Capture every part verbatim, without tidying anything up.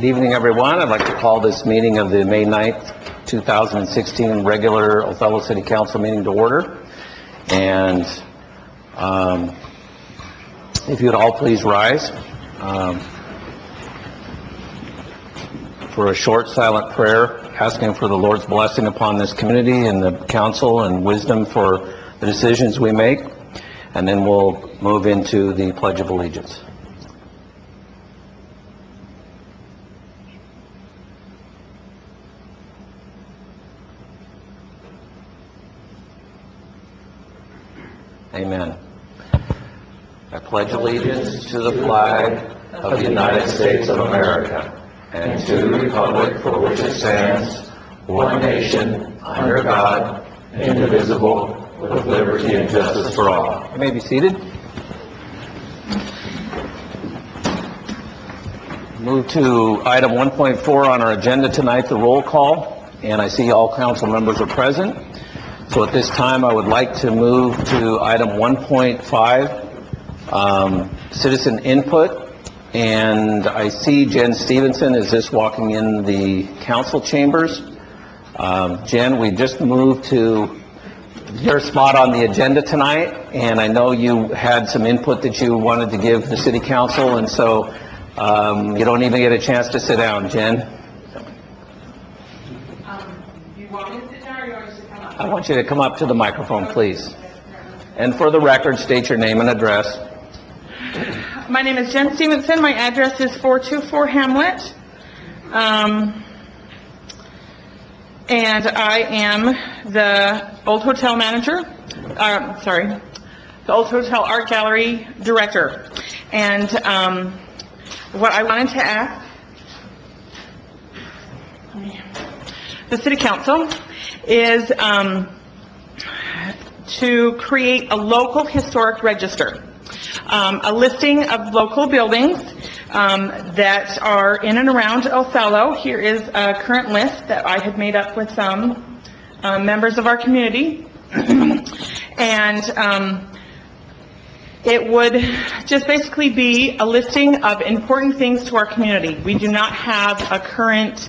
Good evening, everyone. I'd like to call this meeting of the May ninth, two thousand sixteen regular Othello City Council meeting to order. And um, if you would all please rise um, for a short silent prayer, asking for the Lord's blessing upon this community and the council and wisdom for the decisions we make. And then we'll move into the Pledge of Allegiance. Amen. I pledge allegiance to the flag of the United States of America and to the republic for which it stands, one nation, under God, indivisible, with liberty and justice for all. You may be seated. Move to item one point four on our agenda tonight, the roll call, and I see all council members are present. So at this time, I would like to move to item one point five, um, citizen input. And I see Jen Stevenson is just walking in the council chambers. Um, Jen, we just moved to your spot on the agenda tonight, and I know you had some input that you wanted to give the city council, and so um, you don't even get a chance to sit down, Jen. Um, do you want me to sit down, or you want me to come up? I want you to come up to the microphone, please. And for the record, state your name and address. My name is Jen Stevenson. My address is four two four Hamlet. Um, and I am the Old Hotel manager, uh, sorry, the Old Hotel Art Gallery director. And um, what I wanted to ask the City Council is um, to create a local historic register. Um, a listing of local buildings um, that are in and around Othello. Here is a current list that I had made up with some um, members of our community. And um, it would just basically be a listing of important things to our community. We do not have a current,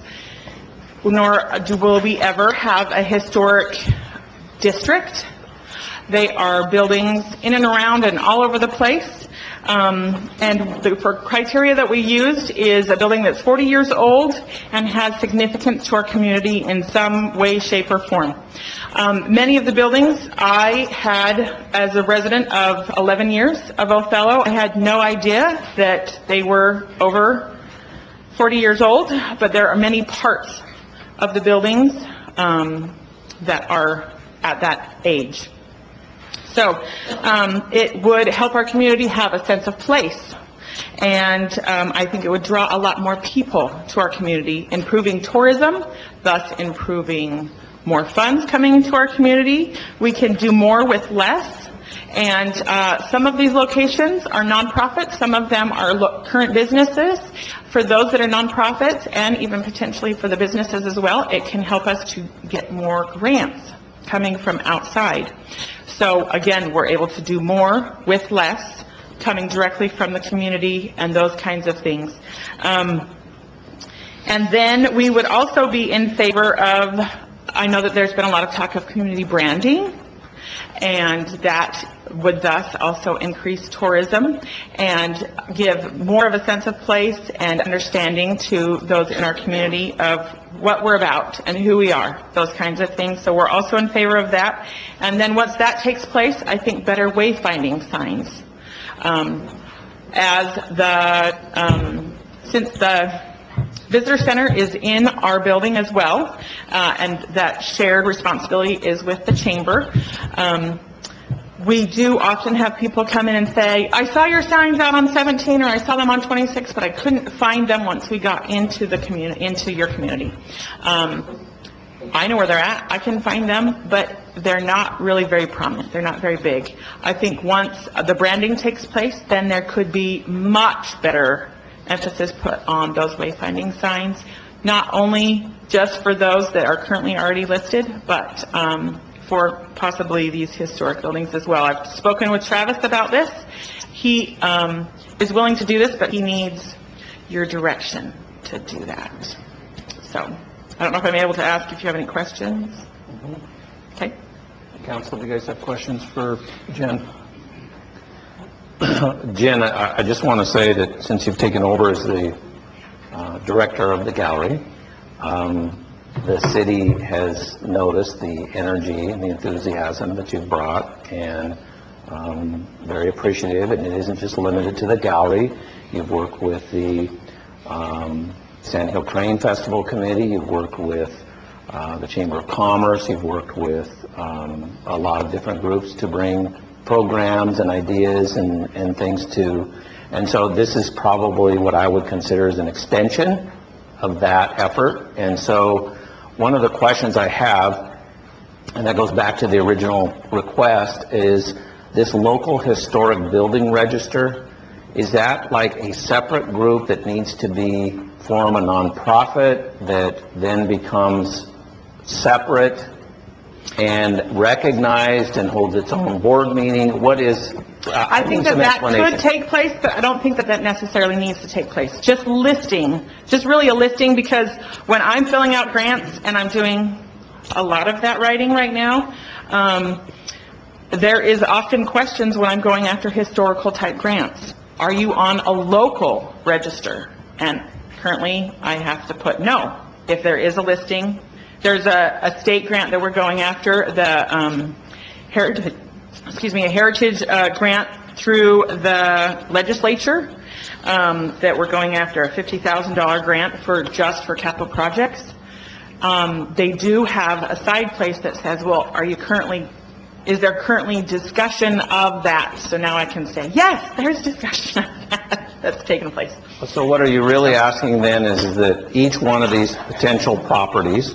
nor do will we ever have a historic district. They are buildings in and around and all over the place. Um, and the for criteria that we used is a building that's forty years old and has significance to our community in some way, shape, or form. Um, many of the buildings I had, as a resident of eleven years of Othello, I had no idea that they were over forty years old, but there are many parts of the buildings um, that are at that age. So um, it would help our community have a sense of place, and um, I think it would draw a lot more people to our community, improving tourism, thus improving more funds coming into our community. We can do more with less, and uh, some of these locations are nonprofits, some of them are lo- current businesses. For those that are nonprofits, and even potentially for the businesses as well, it can help us to get more grants coming from outside. So again, we're able to do more with less, coming directly from the community and those kinds of things. Um, and then we would also be in favor of, I know that there's been a lot of talk of community branding, and that would thus also increase tourism and give more of a sense of place and understanding to those in our community of what we're about and who we are, those kinds of things. So we're also in favor of that. And then once that takes place, I think better wayfinding signs. Um, as the, um, since the Visitor Center is in our building as well, uh, and that shared responsibility is with the chamber. Um, we do often have people come in and say, I saw your signs out on seventeen, or I saw them on twenty-six, but I couldn't find them once we got into the community, into your community. Um, I know where they're at. I can find them, but they're not really very prominent. They're not very big. I think once the branding takes place, then there could be much better emphasis put on those wayfinding signs, not only just for those that are currently already listed, but um, for possibly these historic buildings as well. I've spoken with Travis about this. He um, is willing to do this, but he needs your direction to to do that. So, I don't know if I'm able to ask if you have any questions. Okay. Council, do you guys have questions for Jen? Jen, I, I just want to say that since you've taken over as the uh, director of the gallery, um, the city has noticed the energy and the enthusiasm that you've brought, and um, very appreciative. And it isn't just limited to the gallery. You've worked with the um, Sand Hill Crane Festival Committee. You've worked with uh, the Chamber of Commerce. You've worked with um, a lot of different groups to bring programs and ideas and, and things to. And so this is probably what I would consider as an extension of that effort. And so one of the questions I have, and that goes back to the original request, is this local historic building register, is that like a separate group that needs to be, form a nonprofit that then becomes separate and recognized and holds its own board meeting? What is, uh, I think that some that could explanation. take place, but I don't think that that necessarily needs to take place. Just listing, just really a listing, because when I'm filling out grants, and I'm doing a lot of that writing right now, um, there is often questions when I'm going after historical type grants. Are you on a local register? And currently, I have to put no. If there is a listing, there's a, a state grant that we're going after, the um, heritage, excuse me, a heritage uh, grant through the legislature um, that we're going after, a fifty thousand dollar grant for just for capital projects. Um, they do have a side place that says, well, are you currently, is there currently discussion of that? So now I can say, yes, there's discussion of that that's taken place. So what are you really asking then is that each one of these potential properties,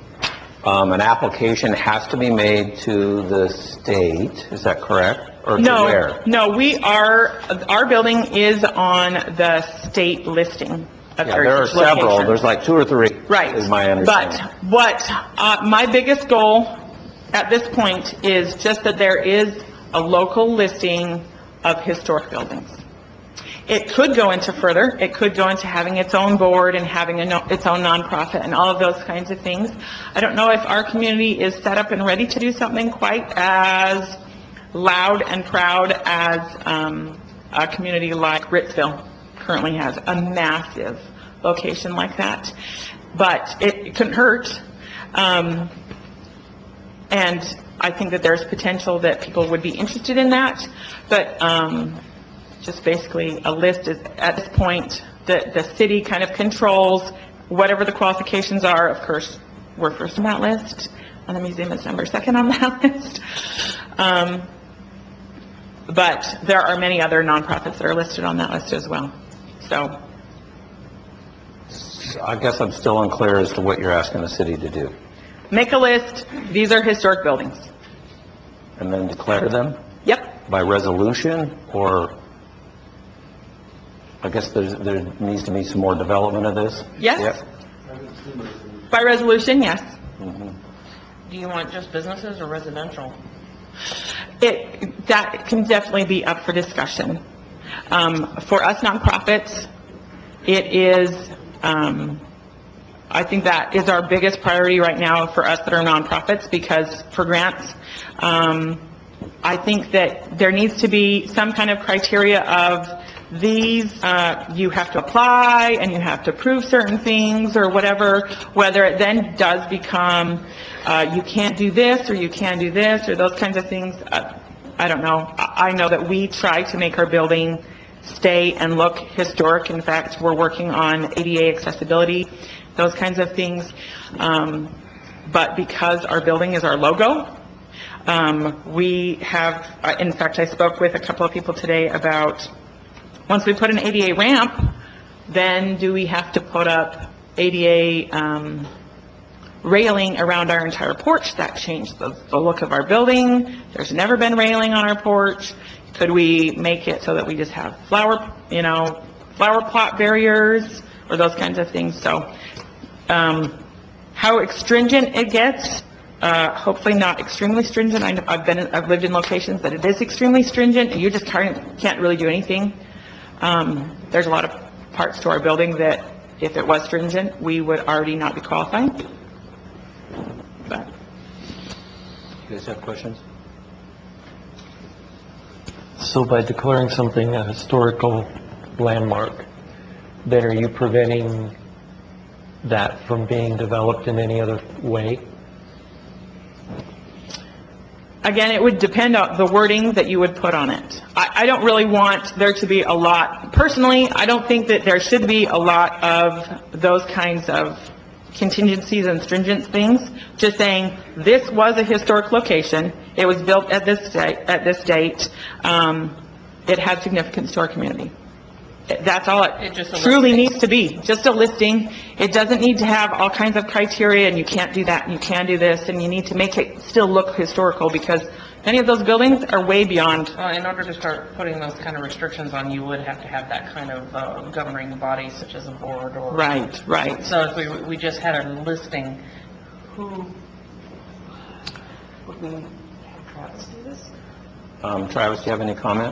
um, an application has to be made to the state, is that correct? Or to No, where? no, we are, our building is on the state listing of Yeah, there are heritage several, locations. there's like two or three. Right. Is my understanding. But what, uh, my biggest goal at this point is just that there is a local listing of historic buildings. It could go into further, it could go into having its own board and having a no, its own nonprofit and all of those kinds of things. I don't know if our community is set up and ready to do something quite as loud and proud as um, a community like Ritzville currently has, a massive location like that. But it, it couldn't hurt. Um, and I think that there's potential that people would be interested in that. But um, just basically a list is, at this point, the, the city kind of controls whatever the qualifications are. Of course, we're first on that list, and the museum is number second on that list. Um, but there are many other nonprofits that are listed on that list as well. So, So I guess I'm still unclear as to what you're asking the city to do. make a list. These are historic buildings. And then declare them Yep. by resolution, or I guess there's, there needs to be some more development of this? Yes. Yep. By resolution, yes. Do you want just businesses or residential? It, that can definitely be up for discussion. Um, for us nonprofits, it is, um, I think that is our biggest priority right now for us that are nonprofits, because for grants, um, I think that there needs to be some kind of criteria of these, uh, you have to apply and you have to prove certain things or whatever, whether it then does become, uh, you can't do this or you can do this or those kinds of things. Uh, I don't know. I I know that we try to make our building stay and look historic. In fact, we're working on A D A accessibility, those kinds of things. Um, but because our building is our logo, um, we have, uh, in fact, I spoke with a couple of people today about, once we put an A D A ramp, then do we have to put up A D A um, railing around our entire porch? That changed the, the look of our building. There's never been railing on our porch. Could we make it so that we just have flower, you know, flower plot barriers or those kinds of things? So um, how stringent it gets, uh, hopefully not extremely stringent. I know, I've been, I've lived in locations that it is extremely stringent and you just can't, can't really do anything. Um, there's a lot of parts to our building that If it was stringent, we would already not be qualifying. But You guys have questions? So by declaring something a historical landmark, then are you preventing that from being developed in any other way? again, it would depend on the wording that you would put on it. I, I don't really want there to be a lot, personally, I don't think that there should be a lot of those kinds of contingencies and stringent things. Just saying, this was a historic location, it was built at this date, at this date, um, it had significance to our community. That's all It it just a truly listing. needs to be, just a listing. It doesn't need to have all kinds of criteria, and you can't do that, and you can do this, and you need to make it still look historical, because many of those buildings are way beyond. Well, in order to start putting those kind of restrictions on, you would have to have that kind of uh, governing body, such as a board or... Right, right. So if we, we just had a listing, who, would we have Travis do this? Um, Travis, do you have any comment?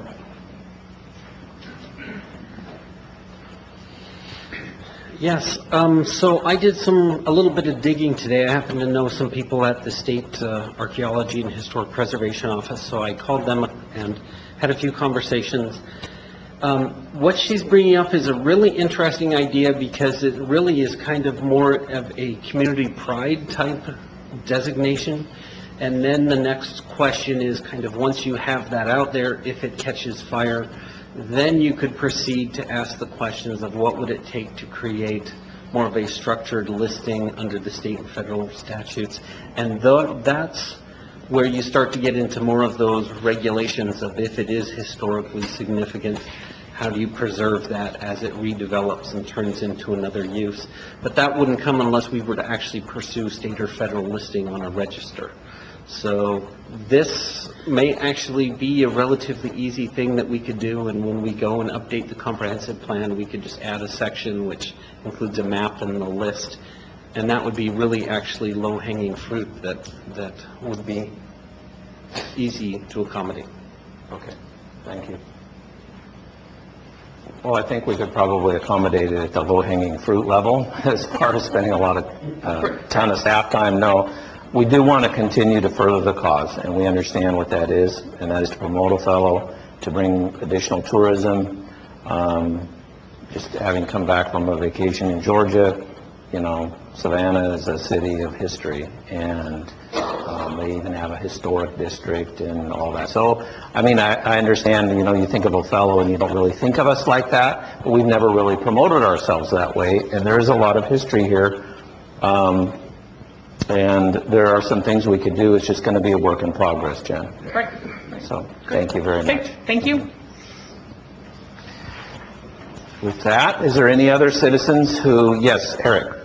Yes, um, so I did some, a little bit of digging today. I happen to know some people at the State uh, Archaeology and Historic Preservation Office, so I called them and had a few conversations. Um, what she's bringing up is a really interesting idea, because it really is kind of more of a community pride type designation. And then the next question is kind of, once you have that out there, if it catches fire, then you could proceed to ask the questions of what would it take to create more of a structured listing under the state and federal statutes. And tho- that's where you start to get into more of those regulations of, if it is historically significant, how do you preserve that as it redevelops and turns into another use? But that wouldn't come unless we were to actually pursue state or federal listing on a register. So this may actually be a relatively easy thing that we could do, and when we go and update the comprehensive plan, we could just add a section which includes a map and a list, and that would be really actually low-hanging fruit that, that would be easy to accommodate. Okay, thank you. Well, I think we could probably accommodate it at the low-hanging fruit level. As far as spending a lot of, uh, ton of staff time, no. We do want to continue to further the cause, and we understand what that is, and that is to promote Othello, to bring additional tourism. Um, just having come back from a vacation in Georgia, you know, Savannah is a city of history, and um, they even have a historic district and all that. So, I mean, I, I understand, you know, you think of Othello and you don't really think of us like that, but we've never really promoted ourselves that way, and there is a lot of history here. Um, and there are some things we could do. It's just going to be a work in progress, Jen. Right. So, thank you very much. Okay, thank you. With that, is there any other citizens who, yes, Eric?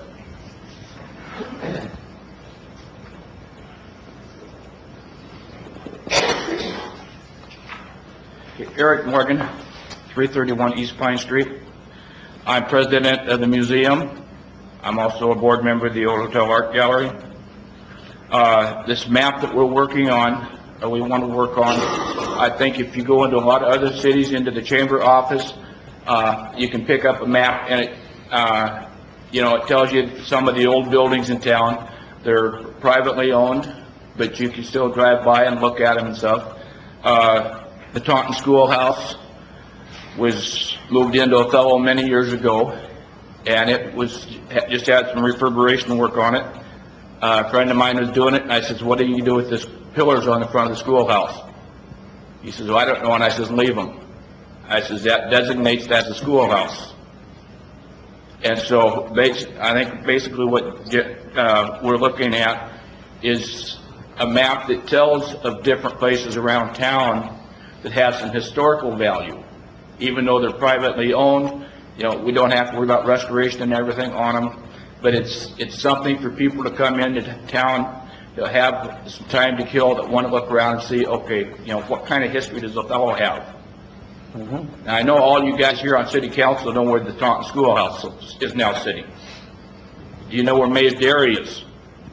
Eric Morgan, three thirty-one East Pine Street. I'm president of the museum. I'm also a board member of the Old Hotel Art Gallery. Uh, this map that we're working on, or we want to work on, I think if you go into a lot of other cities, into the chamber office, uh, you can pick up a map, and it, uh, you know, it tells you some of the old buildings in town. They're privately owned, but you can still drive by and look at them and stuff. Uh, the Taunton Schoolhouse was moved into Othello many years ago, and it was just had some reverberation work on it. Uh, a friend of mine was doing it, and I says, "What do you do with this pillars on the front of the schoolhouse?" He says, "Well, I don't know," and I says, "Leave them." I says, "That designates that as a schoolhouse." And so, bas- I think basically what uh, we're looking at is a map that tells of different places around town that have some historical value, even though they're privately owned. You know, we don't have to worry about restoration and everything on them, but it's it's something for people to come into town, to have some time to kill, that want to look around and see, okay, you know, what kind of history does Othello have? Mm-hmm. Now, I know all you guys here on city council know where the Taunton Schoolhouse is now sitting. Do you know where Mays Dairy is?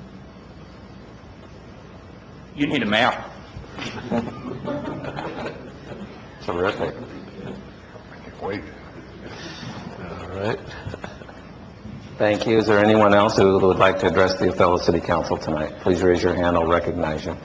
You need a map. Terrific. All right. Thank you. Is there anyone else who would like to address the Othello City Council tonight? Please raise your hand. I'll recognize you.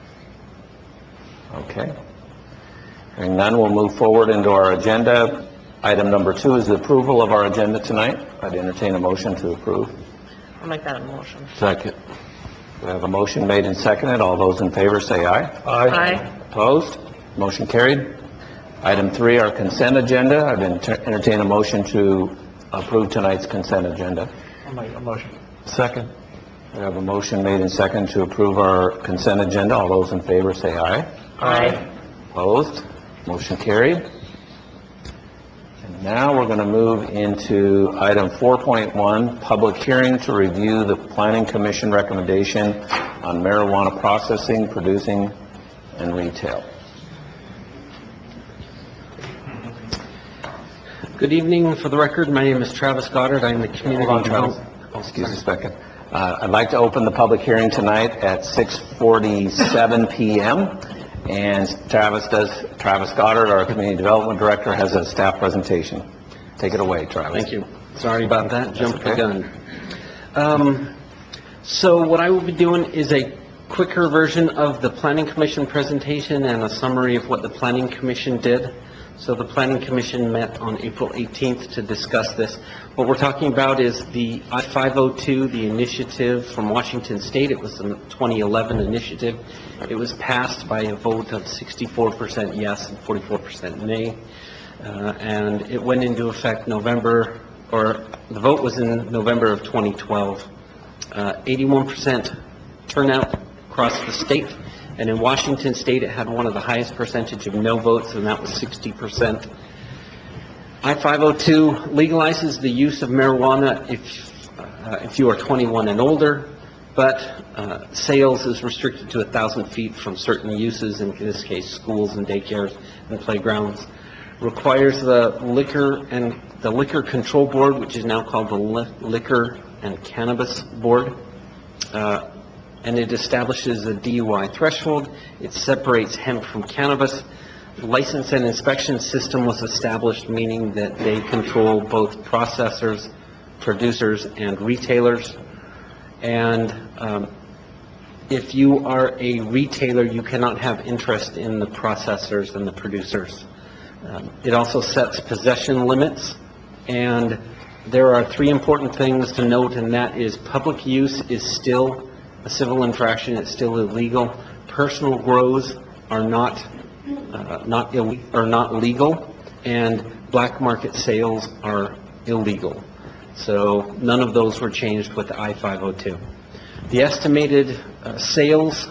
Okay. Hearing none, we'll move forward into our agenda. Item number two is the approval of our agenda tonight. I'd entertain a motion to approve. I'll make that a motion. Second. We have a motion made and seconded. All those in favor say aye. Aye. Opposed? Motion carried. Item three, our consent agenda. I'd enter- entertain a motion to approve tonight's consent agenda. I'll make a motion. Second. We have a motion made and seconded to approve our consent agenda. All those in favor say aye. Aye. Opposed? Motion carried. And now we're going to move into item four point one, public hearing to review the Planning Commission recommendation on marijuana processing, producing, and retail. Good evening. For the record, my name is Travis Goddard. I'm the community... Hold on, Travis. Oh, Excuse me a sorry. second. Uh, I'd like to open the public hearing tonight at six forty-seven p m And Travis does, Travis Goddard, our Community Development Director, has a staff presentation. Take it away, Travis. Thank you. Sorry about that. Jumped the okay. gun. Um, so what I will be doing is a quicker version of the Planning Commission presentation and a summary of what the Planning Commission did. So the Planning Commission met on April eighteenth to discuss this. What we're talking about is the I five oh two, the initiative from Washington State. It was the twenty eleven initiative. It was passed by a vote of sixty-four percent yes and forty-four percent nay. Uh, and it went into effect November, or the vote was in November of twenty twelve. Uh, eighty-one percent turnout across the state. And in Washington State, it had one of the highest percentage of no votes, and that was sixty percent. I five oh two legalizes the use of marijuana if, uh, if you are twenty-one and older, but uh, sales is restricted to one thousand feet from certain uses, in this case, schools and daycares and playgrounds. Requires the liquor and the Liquor Control Board, which is now called the Li- Liquor and Cannabis Board, uh, and it establishes a D U I threshold. It separates hemp from cannabis. License and inspection system was established, meaning that they control both processors, producers, and retailers. And um, if you are a retailer, you cannot have interest in the processors and the producers. Um, it also sets possession limits, and there are three important things to note, and that is public use is still a civil infraction. It's still illegal. Personal grows are not uh, not ill or not legal, and black market sales are illegal. So none of those were changed with the I five oh two. The estimated uh, sales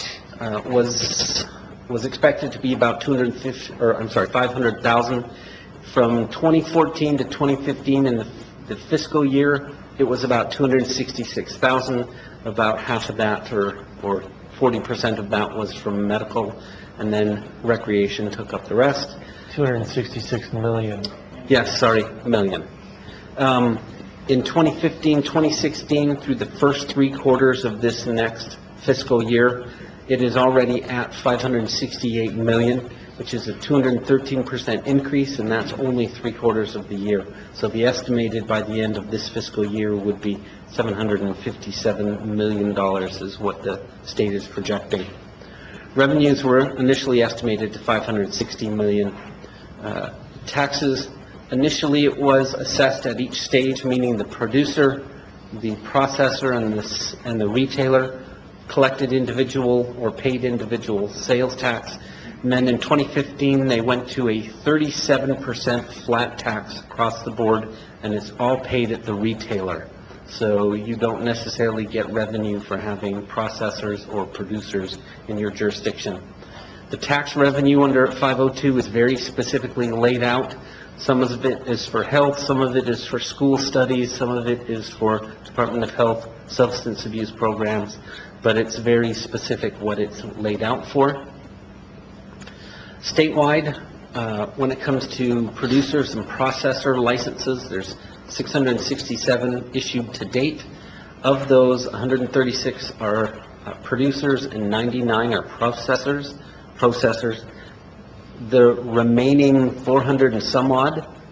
uh, was was expected to be about two hundred fifty, or I'm sorry, five hundred thousand. From twenty fourteen to twenty fifteen, in the, the fiscal year, it was about two hundred sixty-six thousand. About half of that, or or forty percent of that, was from medical, and then recreation took up the rest. two hundred sixty-six million. Yes, sorry, million. Um, in twenty fifteen, twenty sixteen, through the first three quarters of this next fiscal year, it is already at five hundred sixty-eight million, which is a two hundred thirteen percent increase, and that's only three quarters of the year. So the estimated by the end of this fiscal year would be seven hundred fifty-seven million dollars is what the state is projecting. Revenues were initially estimated to five hundred sixty million dollars. Uh, taxes, initially it was assessed at each stage, meaning the producer, the processor, and the, and the retailer collected individual or paid individual sales tax. And then in twenty fifteen, they went to a thirty-seven percent flat tax across the board, and it's all paid at the retailer. So you don't necessarily get revenue for having processors or producers in your jurisdiction. The tax revenue under five oh two is very specifically laid out. Some of it is for health, some of it is for school studies, some of it is for Department of Health substance abuse programs, but it's very specific what it's laid out for. Statewide, uh, when it comes to producers and processor licenses, there's six hundred sixty-seven issued to date. Of those, one hundred thirty-six are uh, producers and ninety-nine are processors. Processors. The remaining four hundred and some odd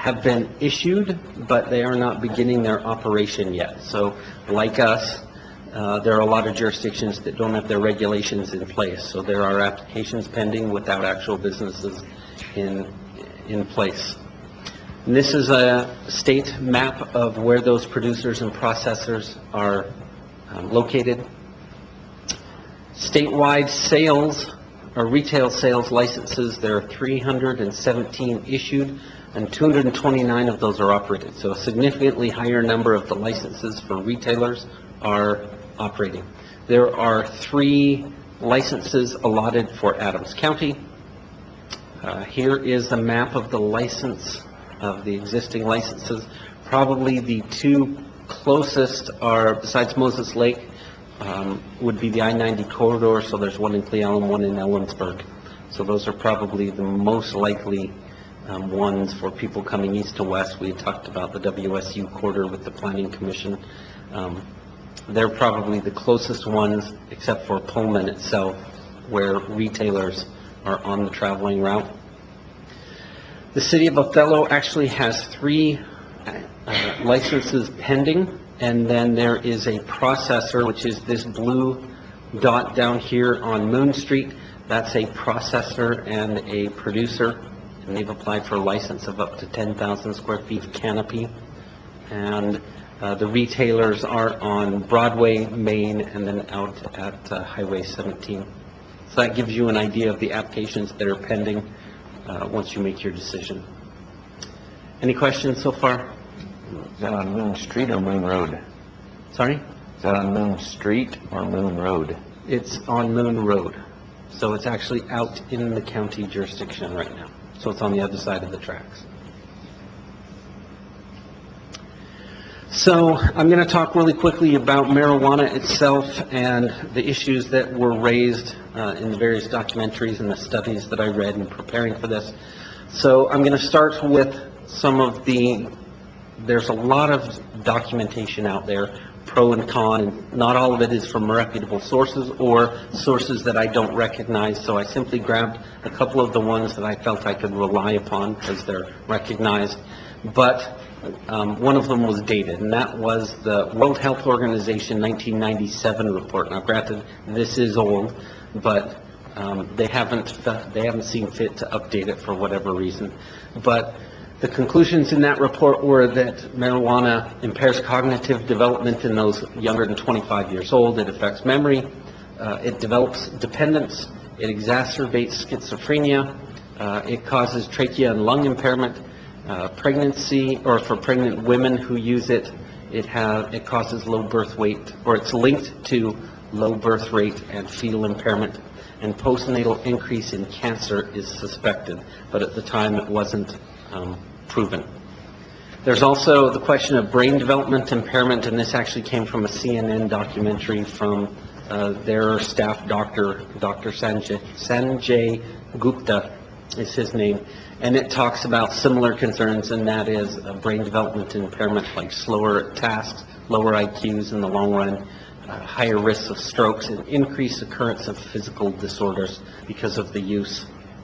have been issued, but they are not beginning their operation yet. So like us, uh, there are a lot of jurisdictions that don't have their regulations in place. So there are applications pending without actual businesses in, in place. And this is a state map of where those producers and processors are um, located. Statewide sales or retail sales licenses, there are three hundred seventeen issued and two hundred twenty-nine of those are operated. So a significantly higher number of the licenses for retailers are operating. There are three licenses allotted for Adams County. Uh, here is a map of the license, of the existing licenses. Probably the two closest are, besides Moses Lake, um, would be the I ninety corridor. So there's one in Cle Elum, one in Ellensburg. So those are probably the most likely um, ones for people coming east to west. We had talked about the W S U corridor with the Planning Commission. Um, they're probably the closest ones, except for Pullman itself, where retailers are on the traveling route. The city of Othello actually has three uh, licenses pending, and then there is a processor, which is this blue dot down here on Moon Street. That's a processor and a producer, and they've applied for a license of up to ten thousand square feet of canopy. And uh, the retailers are on Broadway, Main, and then out at uh, Highway seventeen. So that gives you an idea of the applications that are pending uh, once you make your decision. Any questions so far? Is that on Moon Street or Moon Road? Sorry? Is that on Moon Street or Moon Road? It's on Moon Road. So it's actually out in the county jurisdiction right now. So it's on the other side of the tracks. So I'm going to talk really quickly about marijuana itself and the issues that were raised uh, in the various documentaries and the studies that I read in preparing for this. So I'm going to start with some of the, there's a lot of documentation out there, pro and con, and not all of it is from reputable sources or sources that I don't recognize. So I simply grabbed a couple of the ones that I felt I could rely upon because they're recognized. But Um, one of them was dated, and that was the World Health Organization nineteen ninety-seven report. Now, granted, this is old, but um, they haven't they haven't seen fit to update it for whatever reason. But the conclusions in that report were that marijuana impairs cognitive development in those younger than twenty-five years old. It affects memory. Uh, it develops dependence. It exacerbates schizophrenia. Uh, it causes trachea and lung impairment. Uh, pregnancy, or for pregnant women who use it, it have it causes low birth weight, or it's linked to low birth rate and fetal impairment, and postnatal increase in cancer is suspected, but at the time it wasn't um, proven. There's also the question of brain development impairment, and this actually came from a C N N documentary from uh, their staff doctor, Doctor Sanjay, Sanjay Gupta is his name. And it talks about similar concerns, and that is uh, brain development impairment, like slower tasks, lower I Qs in the long run, uh, higher risks of strokes, and increased occurrence of physical disorders because of the use.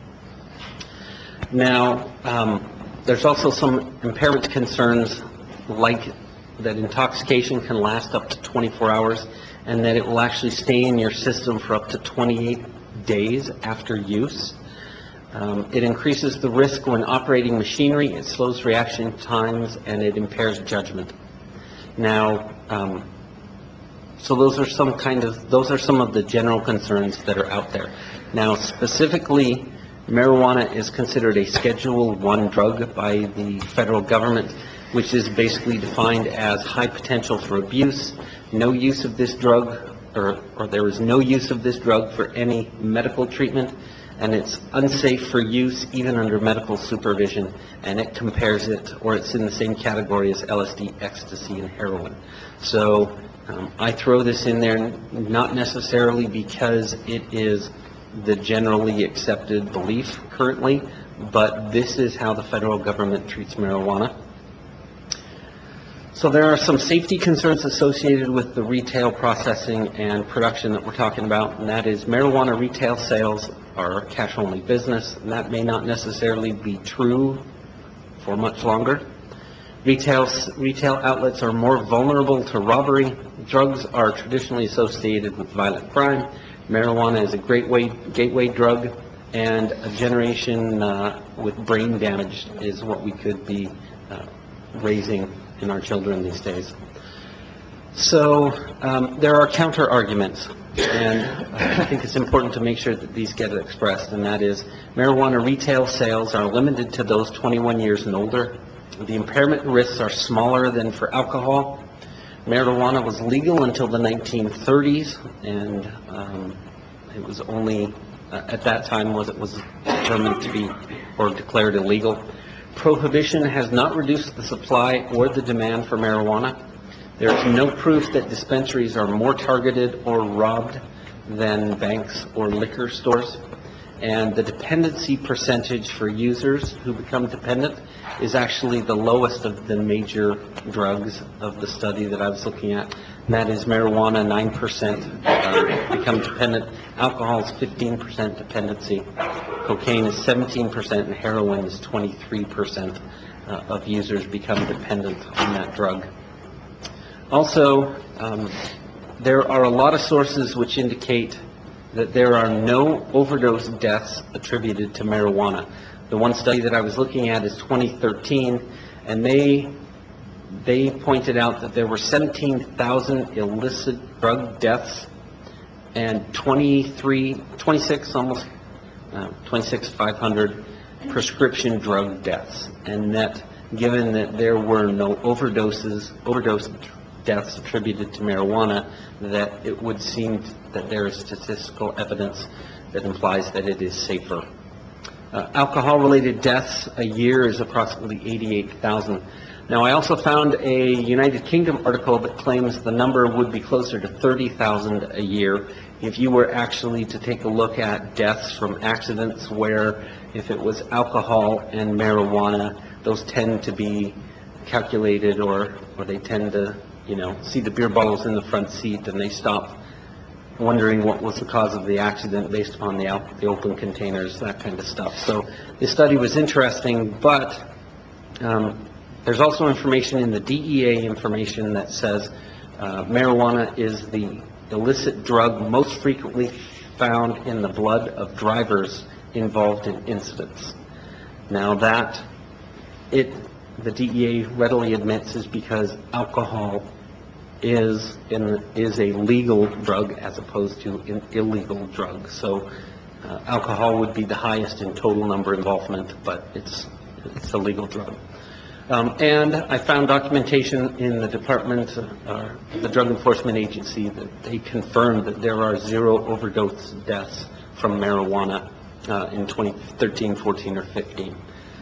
Now, um, there's also some impairment concerns, like that intoxication can last up to twenty-four hours, and that it will actually stay in your system for up to twenty-eight days after use. Um, it increases the risk when operating machinery, it slows reaction times, and it impairs judgment. Now, um, so those are some kind of, those are some of the general concerns that are out there. Now, specifically, marijuana is considered a Schedule One drug by the federal government, which is basically defined as high potential for abuse, no use of this drug, or, or there is no use of this drug for any medical treatment, and it's unsafe for use even under medical supervision, and it compares it, or it's in the same category as L S D, ecstasy, and heroin. So um, I throw this in there not necessarily because it is the generally accepted belief currently, but this is how the federal government treats marijuana. So there are some safety concerns associated with the retail processing and production that we're talking about, and that is marijuana retail sales are a cash-only business, and that may not necessarily be true for much longer. Retail, retail outlets are more vulnerable to robbery. Drugs are traditionally associated with violent crime. Marijuana is a great way, gateway drug, and a generation uh, with brain damage is what we could be uh, raising in our children these days. So um, there are counter arguments, and I think it's important to make sure that these get expressed, and that is marijuana retail sales are limited to those twenty-one years and older. The impairment risks are smaller than for alcohol. Marijuana was legal until the nineteen thirties, and um, it was only uh, at that time was it was determined to be or declared illegal. Prohibition has not reduced the supply or the demand for marijuana. There is no proof that dispensaries are more targeted or robbed than banks or liquor stores. And the dependency percentage for users who become dependent is actually the lowest of the major drugs of the study that I was looking at. And that is marijuana, nine percent uh, become dependent. Alcohol is fifteen percent dependency. Cocaine is seventeen percent, and heroin is twenty-three percent uh, of users become dependent on that drug. Also, um, there are a lot of sources which indicate that there are no overdose deaths attributed to marijuana. The one study that I was looking at is twenty thirteen, and they they pointed out that there were seventeen thousand illicit drug deaths and twenty-three, twenty-six, almost uh, twenty-six thousand five hundred prescription drug deaths, and that given that there were no overdoses, overdose deaths attributed to marijuana, that it would seem that there is statistical evidence that implies that it is safer. Uh, alcohol-related deaths a year is approximately eighty-eight thousand. Now, I also found a United Kingdom article that claims the number would be closer to thirty thousand a year if you were actually to take a look at deaths from accidents where if it was alcohol and marijuana, those tend to be calculated, or, or they tend to, you know, see the beer bottles in the front seat and they stop wondering what was the cause of the accident based upon the, al- the open containers, that kind of stuff. So this study was interesting, but um, there's also information in the D E A information that says uh, marijuana is the illicit drug most frequently found in the blood of drivers involved in incidents. Now that it, the D E A readily admits, is because alcohol is in, is a legal drug as opposed to an illegal drug. So uh, alcohol would be the highest in total number involvement, but it's it's a legal drug. Um, and I found documentation in the department, uh, the Drug Enforcement Agency, that they confirmed that there are zero overdose deaths from marijuana uh, in twenty thirteen, fourteen, or fifteen.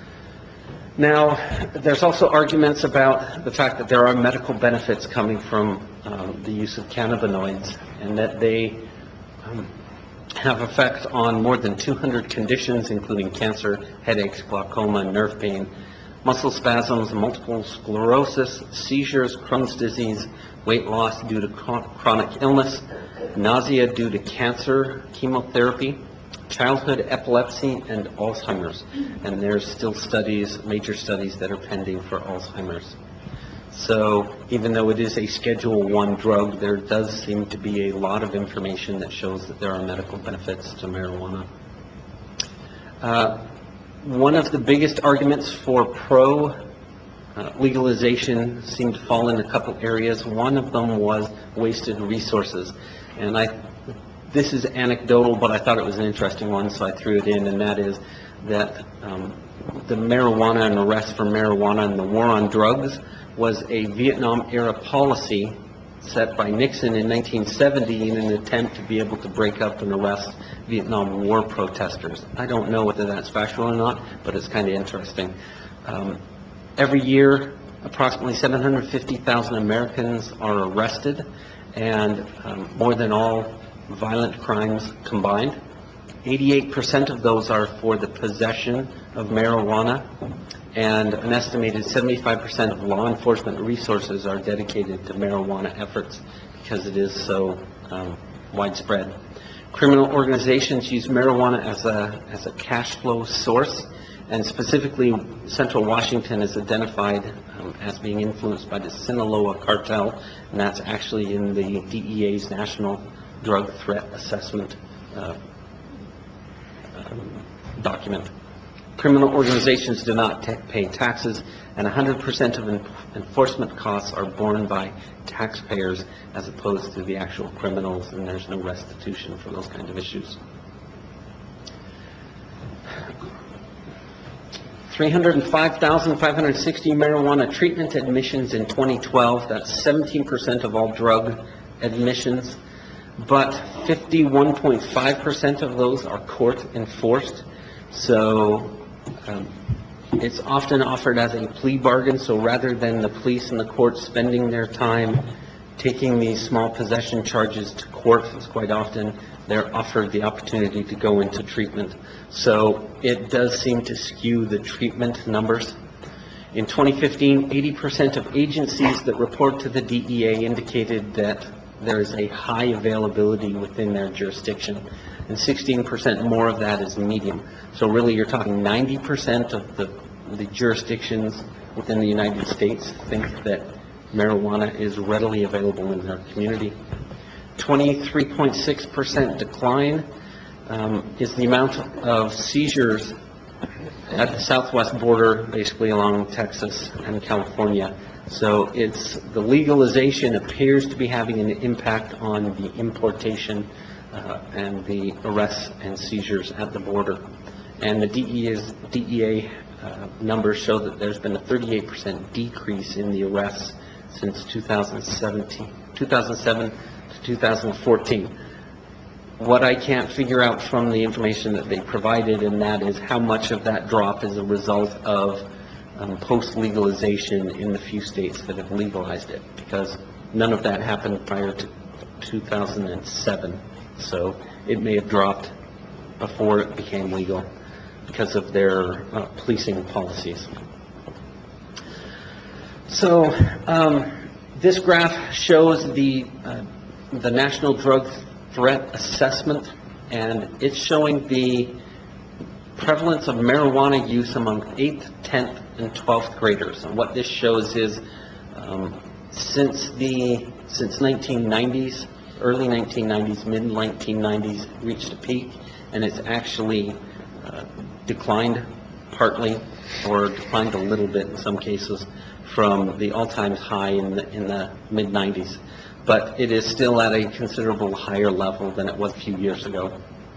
Now, there's also arguments about the fact that there are medical benefits coming from um, the use of cannabinoids, and that they um, have effect on more than two hundred conditions, including cancer, headaches, glaucoma, nerve pain, muscle spasms, multiple sclerosis, seizures, Crohn's disease, weight loss due to chronic illness, nausea due to cancer, chemotherapy, childhood epilepsy, and Alzheimer's. And there's still studies, major studies, that are pending for Alzheimer's. So even though it is a Schedule One drug, there does seem to be a lot of information that shows that there are medical benefits to marijuana. Uh, one of the biggest arguments for pro uh, legalization seemed to fall in a couple areas. One of them was wasted resources. And I This is anecdotal, but I thought it was an interesting one, so I threw it in, and that is that um, the marijuana and arrest for marijuana and the war on drugs was a Vietnam-era policy set by Nixon in nineteen seventy in an attempt to be able to break up and arrest Vietnam War protesters. I don't know whether that's factual or not, but it's kind of interesting. Um, every year, approximately seven hundred fifty thousand Americans are arrested, and um, more than all violent crimes combined. eighty-eight percent of those are for the possession of marijuana, and an estimated seventy-five percent of law enforcement resources are dedicated to marijuana efforts because it is so um, widespread. Criminal organizations use marijuana as a, as a cash flow source, and specifically, Central Washington is identified um, as being influenced by the Sinaloa cartel, and that's actually in the D E A's National Drug Threat Assessment uh, um, document. Criminal organizations do not ta- pay taxes, and one hundred percent of en- enforcement costs are borne by taxpayers as opposed to the actual criminals, and there's no restitution for those kind of issues. three hundred five thousand five hundred sixty marijuana treatment admissions in twenty twelve. That's seventeen percent of all drug admissions, but fifty-one point five percent of those are court enforced. So um, it's often offered as a plea bargain. So rather than the police and the court spending their time taking these small possession charges to court, it's quite often they're offered the opportunity to go into treatment. So it does seem to skew the treatment numbers. In twenty fifteen, eighty percent of agencies that report to the D E A indicated that there is a high availability within their jurisdiction, and sixteen percent more of that is medium. So really you're talking ninety percent of the, the jurisdictions within the United States think that marijuana is readily available in their community. twenty-three point six percent decline um, is the amount of seizures at the southwest border, basically along Texas and California. So it's the legalization appears to be having an impact on the importation uh, and the arrests and seizures at the border. And the D E A's, D E A uh, numbers show that there's been a thirty-eight percent decrease in the arrests since two thousand seventeen, two thousand seven to two thousand fourteen. What I can't figure out from the information that they provided, and that is how much of that drop is a result of um, post-legalization in the few states that have legalized it, because none of that happened prior to two thousand seven. So it may have dropped before it became legal because of their uh, policing policies. So um, this graph shows the uh, the National Drug Threat Assessment, and it's showing the prevalence of marijuana use among eighth, tenth, and twelfth graders. And what this shows is um, since the since nineteen nineties, early nineteen nineties, mid nineteen nineties reached a peak, and it's actually uh, declined partly, or declined a little bit in some cases, from the all-time high in the, in the mid nineties. But it is still at a considerable higher level than it was a few years ago.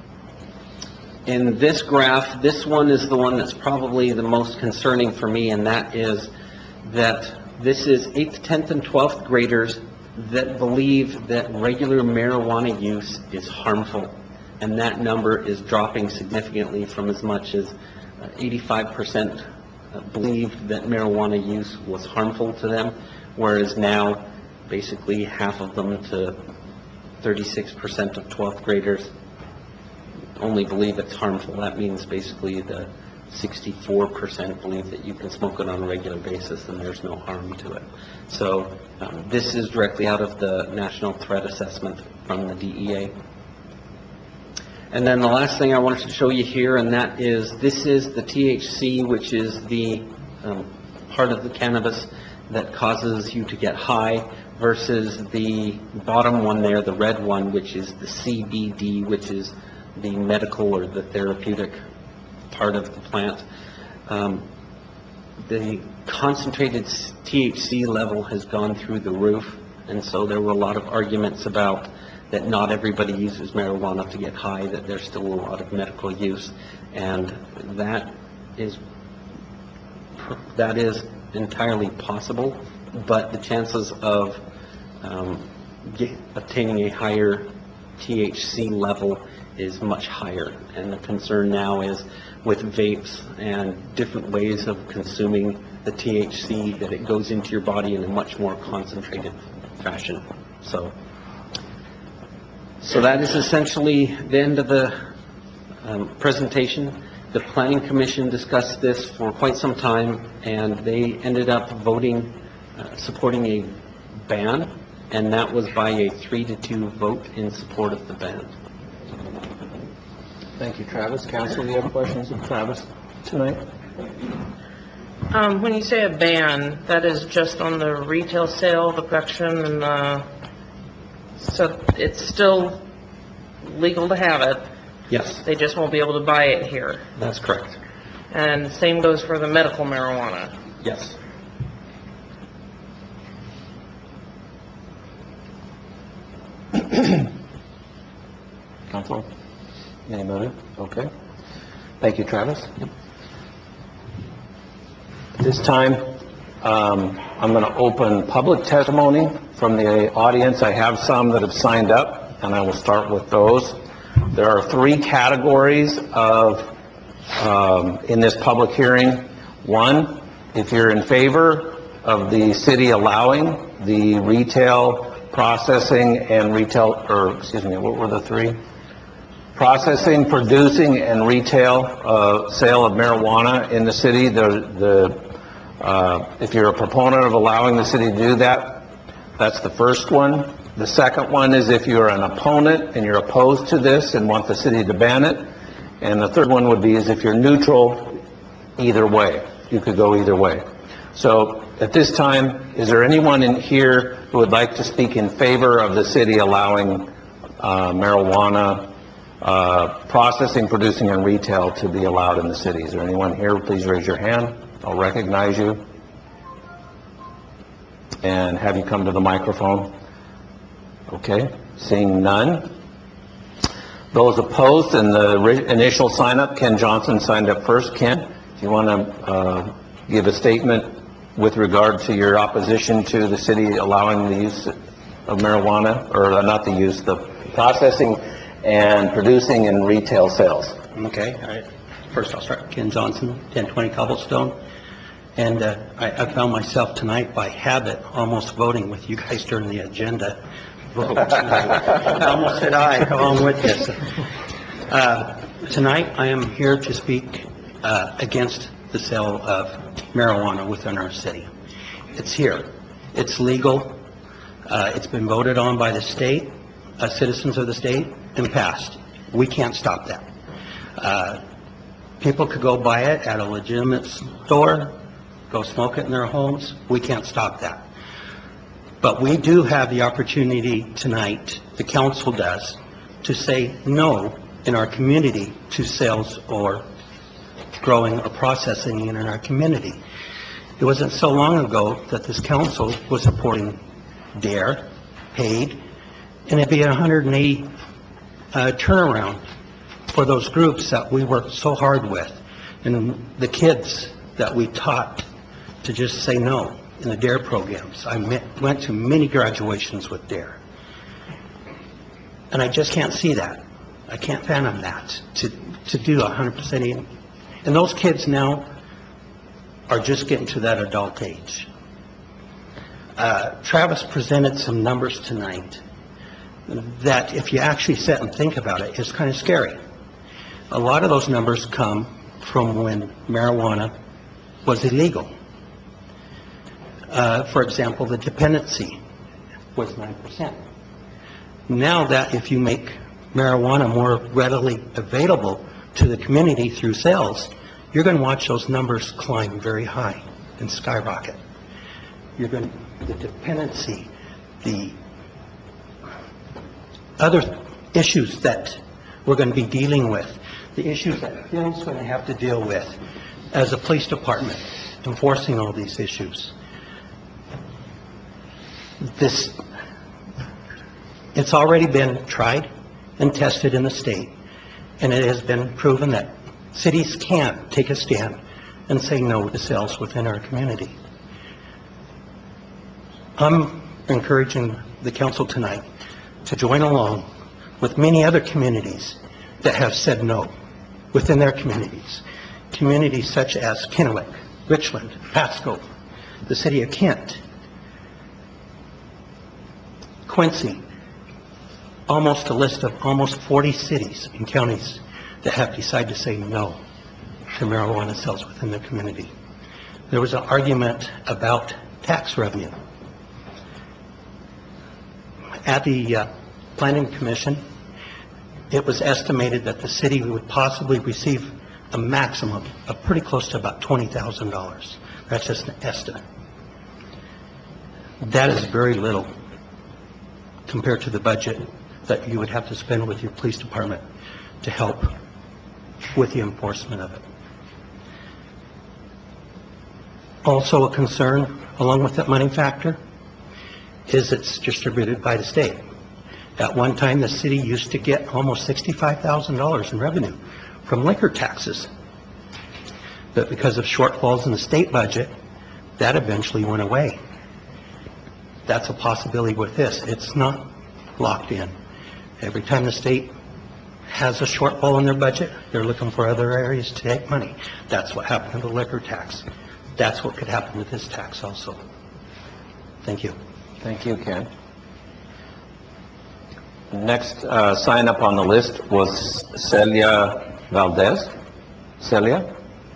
In this graph, this one is the one that's probably the most concerning for me, and that is that this is eighth, tenth, and twelfth graders that believe that regular marijuana use is harmful. And that number is dropping significantly from as much as eighty-five percent believed that marijuana use was harmful to them, whereas now basically half of them to thirty-six percent of twelfth graders only believe it's harmful. That means basically the sixty-four percent believe that you can smoke it on a regular basis and there's no harm to it. So um, this is directly out of the National Threat Assessment from the D E A. And then the last thing I wanted to show you here, and that is, this is the T H C, which is the um, part of the cannabis that causes you to get high, versus the bottom one there, the red one, which is the C B D, which is the medical or the therapeutic part of the plant. Um, the concentrated T H C level has gone through the roof, and so there were a lot of arguments about that not everybody uses marijuana to get high, that there's still a lot of medical use, and that is that is entirely possible, but the chances of um, get, obtaining a higher T H C level is much higher. And the concern now is with vapes and different ways of consuming the T H C, that it goes into your body in a much more concentrated fashion. So, so that is essentially the end of the um, presentation. The Planning Commission discussed this for quite some time, and they ended up voting, uh, supporting a ban, and that was by a three to two vote in support of the ban. Thank you, Travis. Council, do you have questions of Travis tonight? Um, when you say a ban, that is just on the retail sale, the production, and the, so it's still legal to have it, Yes, they just won't be able to buy it here. that's correct. And same goes for the medical marijuana. Yes. Council? Anybody? Okay. Thank you, Travis. This time, um, I'm going to open public testimony from the audience. I have some that have signed up, and I will start with those. There are three categories of, um, in this public hearing. One, if you're in favor of the city allowing the retail processing and retail, or excuse me, what were the three? Processing, producing, and retail uh, sale of marijuana in the city. The, the, uh, if you're a proponent of allowing the city to do that, that's the first one. The second one is if you're an opponent and you're opposed to this and want the city to ban it. And the third one would be is if you're neutral either way. You could go either way. So at this time, is there anyone in here who would like to speak in favor of the city allowing uh, marijuana uh, processing, producing, and retail to be allowed in the city? Is there anyone here? Please raise your hand. I'll recognize you and have you come to the microphone. Okay, seeing none. Those opposed in the ri- initial sign-up, Ken Johnson signed up first. Ken, do you want to uh, give a statement with regard to your opposition to the city allowing the use of marijuana, or uh, not the use, the processing and producing and retail sales? Okay, all right. First I'll start. Ken Johnson, ten twenty Cobblestone. And uh, I, I found myself tonight by habit almost voting with you guys during the agenda vote tonight. I almost said aye along with this. Uh, tonight I am here to speak uh, against the sale of marijuana within our city. It's here. It's legal. Uh, it's been voted on by the state, uh, citizens of the state, and passed. We can't stop that. Uh, people could go buy it at a legitimate store, go smoke it in their homes. We can't stop that. But we do have the opportunity tonight, the council does, to say no in our community to sales or growing or processing in our community. It wasn't so long ago that this council was supporting DARE, paid, and it'd be a one hundred eighty uh, turnaround for those groups that we worked so hard with, and the kids that we taught to just say no in the DARE programs. I met, went to many graduations with DARE. And I just can't see that. I can't fathom that, to, to do one hundred percent. In. And those kids now are just getting to that adult age. Uh, Travis presented some numbers tonight that if you actually sit and think about it, is kind of scary. A lot of those numbers come from when marijuana was illegal. Uh, for example, the dependency was nine percent. Now that if you make marijuana more readily available to the community through sales, you're going to watch those numbers climb very high and skyrocket. You're going to, the dependency, the other issues that we're going to be dealing with, the issues that Phil's going to have to deal with as a police department, enforcing all these issues. This, it's already been tried and tested in the state, and it has been proven that cities can take a stand and say no to sales within our community. I'm encouraging the council tonight to join along with many other communities that have said no within their communities. Communities such as Kennewick, Richland, Pasco, the city of Kent, Quincy, almost a list of almost forty cities and counties that have decided to say no to marijuana sales within their community. There was an argument about tax revenue. At the uh, Planning Commission, it was estimated that the city would possibly receive a maximum of pretty close to about twenty thousand dollars. That's just an estimate. That is very little compared to the budget that you would have to spend with your police department to help with the enforcement of it. Also a concern, along with that money factor, is it's distributed by the state. At one time, the city used to get almost sixty-five thousand dollars in revenue from liquor taxes. But because of shortfalls in the state budget, that eventually went away. That's a possibility with this. It's not locked in. Every time the state has a shortfall in their budget, they're looking for other areas to take money. That's what happened to the liquor tax. That's what could happen with this tax also. Thank you. Thank you, Ken. Next uh, sign up on the list was Celia Valdez. Celia?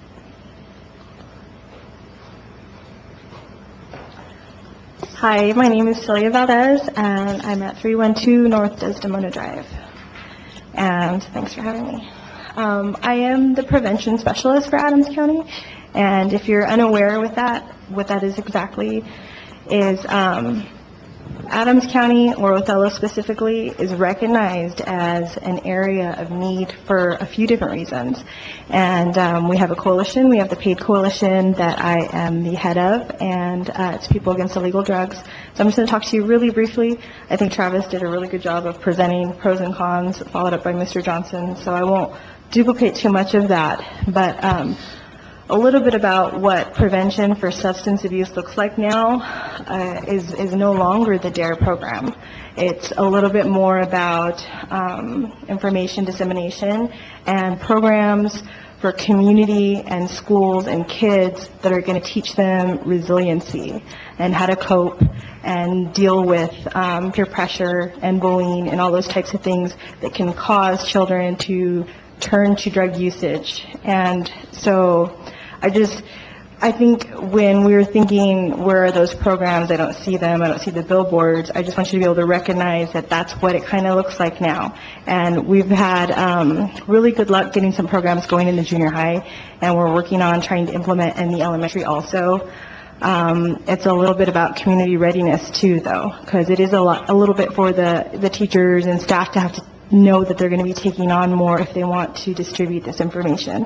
Hi, my name is Celia Valdez, and I'm at three one two North Desdemona Drive. And thanks for having me. Um, I am the prevention specialist for Adams County, and if you're unaware with that, what that is exactly is um, Adams County, or Othello specifically, is recognized as an area of need for a few different reasons. And um, we have a coalition. We have the PAID Coalition that I am the head of, and uh, it's People Against Illegal Drugs. So I'm just going to talk to you really briefly. I think Travis did a really good job of presenting pros and cons, followed up by Mister Johnson, so I won't duplicate too much of that. But um, a little bit about what prevention for substance abuse looks like now uh, is, is no longer the DARE program. It's a little bit more about um, information dissemination and programs for community and schools and kids that are going to teach them resiliency and how to cope and deal with um, peer pressure and bullying and all those types of things that can cause children to turn to drug usage. And so I just, I think when we were thinking, where are those programs? I don't see them. I don't see the billboards. I just want you to be able to recognize that that's what it kind of looks like now. And we've had um, really good luck getting some programs going in the junior high, and we're working on trying to implement in the elementary also. Um, it's a little bit about community readiness too, though, because it is a lot, a little bit for the, the teachers and staff to have to know that they're going to be taking on more if they want to distribute this information.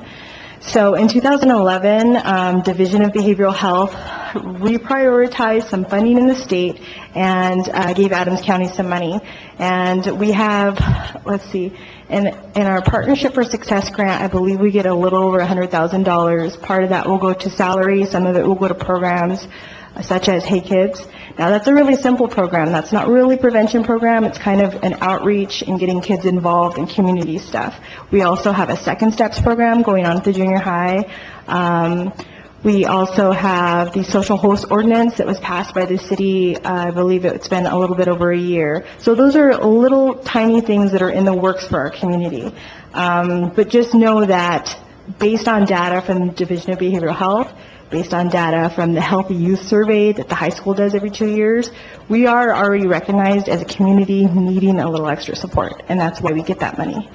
So in two thousand eleven, um, Division of Behavioral Health reprioritized some funding in the state and uh, gave Adams County some money. And we have, let's see, in, in our Partnership for Success grant, I believe we get a little over one hundred thousand dollars. Part of that will go to salary, some of it will go to programs uh, such as Hey Kids. Now that's a really simple program. That's not really a prevention program. It's kind of an outreach and getting kids involved in community stuff. We also have a Second Steps program going on at the junior high. Um, we also have the social host ordinance that was passed by the city. Uh, I believe it's been a little bit over a year. So those are little tiny things that are in the works for our community. Um, but just know that based on data from the Division of Behavioral Health, based on data from the Healthy Youth Survey that the high school does every two years, we are already recognized as a community needing a little extra support, and that's why we get that money.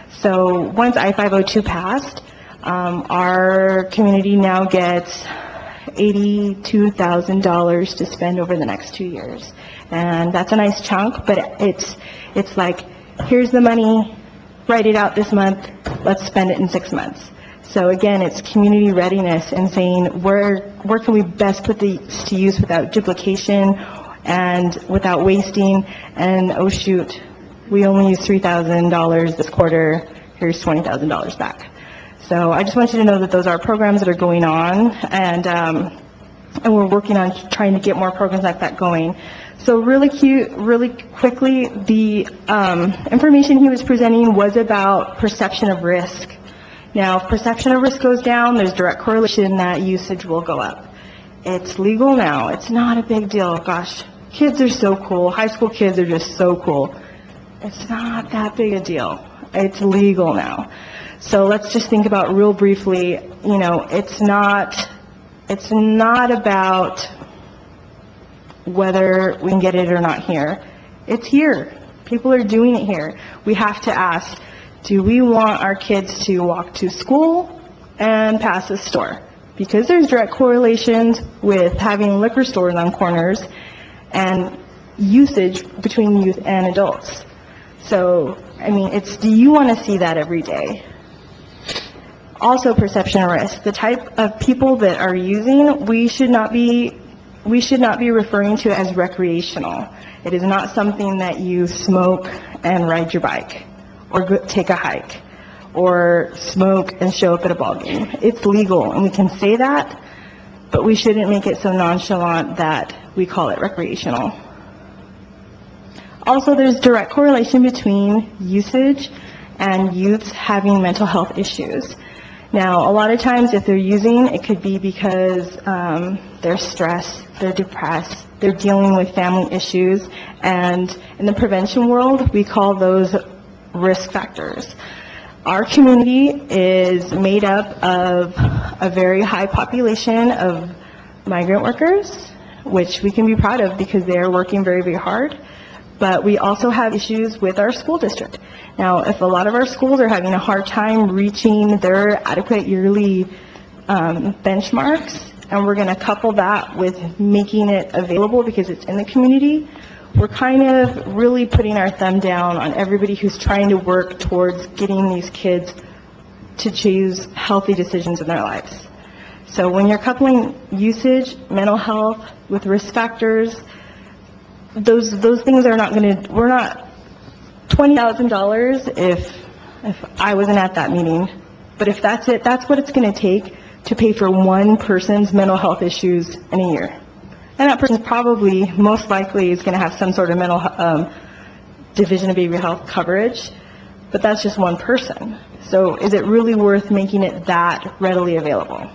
So once I five oh two passed, um, our community now gets eighty-two thousand dollars to spend over the next two years. And that's a nice chunk, but it's, it's like, here's the money, write it out this month, let's spend it in six months. So again, it's community readiness and saying, where where can we best put these to use without duplication and without wasting, and oh shoot, we only used three thousand dollars this quarter, here's twenty thousand dollars back. So I just want you to know that those are programs that are going on, and um, and we're working on trying to get more programs like that going. So really cute, really quickly, the um, information he was presenting was about perception of risk. Now, if perception of risk goes down, there's direct correlation that usage will go up. It's legal now. It's not a big deal. Gosh, kids are so cool. High school kids are just so cool. It's not that big a deal. It's legal now. So let's just think about real briefly, you know, it's not, it's not about whether we can get it or not here. It's here. People are doing it here. We have to ask, do we want our kids to walk to school and pass a store, because there's direct correlations with having liquor stores on corners and usage between youth and adults. So, I mean, it's, do you want to see that every day? Also, perception risk. The type of people that are using, we should not be, we should not be referring to as recreational. It is not something that you smoke and ride your bike, or go, take a hike, or smoke and show up at a ball game. It's legal, and we can say that, but we shouldn't make it so nonchalant that we call it recreational. Also, there's direct correlation between usage and youths having mental health issues. Now, a lot of times if they're using, it could be because um, they're stressed, they're depressed, they're dealing with family issues, and in the prevention world, we call those risk factors. Our community is made up of a very high population of migrant workers, which we can be proud of because they are working very, very hard. But we also have issues with our school district. Now, if a lot of our schools are having a hard time reaching their adequate yearly um, benchmarks, and we're going to couple that with making it available because it's in the community, we're kind of really putting our thumb down on everybody who's trying to work towards getting these kids to choose healthy decisions in their lives. So when you're coupling usage, mental health with risk factors, those those things are not going to, we're not twenty thousand dollars if if I wasn't at that meeting. But if that's it, that's what it's going to take to pay for one person's mental health issues in a year. And that person probably, most likely, is going to have some sort of mental um, Division of Behavioral Health coverage, but that's just one person. So is it really worth making it that readily available?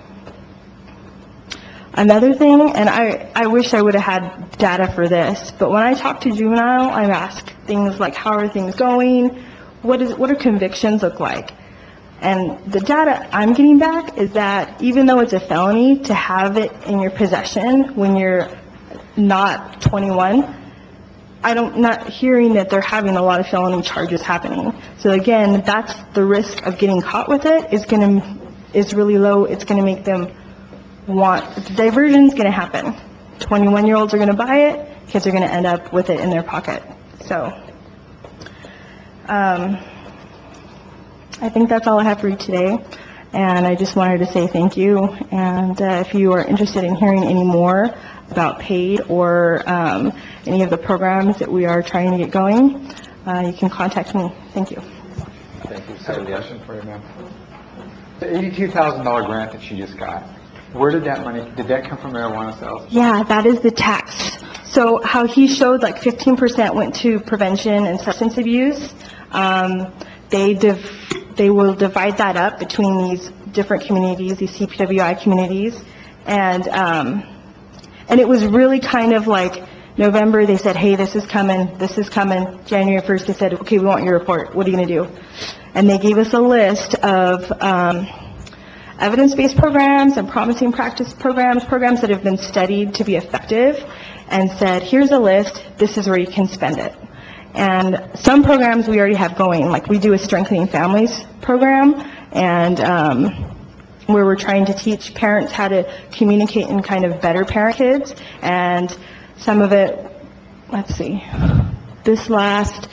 Another thing, and I, I wish I would have had data for this, but when I talk to juvenile, I ask things like, how are things going? What is, what do convictions look like? And the data I'm getting back is that even though it's a felony to have it in your possession when you're not twenty-one, I don't, not hearing that they're having a lot of felony charges happening. So again, that's the risk of getting caught with it is going to, is really low. It's going to make them want, diversion is going to happen. twenty-one-year-olds are going to buy it. Kids are going to end up with it in their pocket. So, um, I think that's all I have for you today, and I just wanted to say thank you. And uh, if you are interested in hearing any more about PAID or um, any of the programs that we are trying to get going, uh, you can contact me. Thank you. Thank you. I have a question for you, ma'am. The eighty-two thousand dollar grant that she just got, where did that money, did that come from marijuana sales? Yeah, that is the tax. So how he showed like fifteen percent went to prevention and substance abuse, um, they div they will divide that up between these different communities, these C P W I communities, and um, and it was really kind of like November, they said, hey, this is coming, this is coming. January first, they said, okay, we want your report. What are you going to do? And they gave us a list of um, evidence-based programs and promising practice programs, programs that have been studied to be effective, and said, here's a list, this is where you can spend it. And some programs we already have going, like we do a Strengthening Families program, and um, where we're trying to teach parents how to communicate and kind of better parent kids. And some of it, let's see, this last,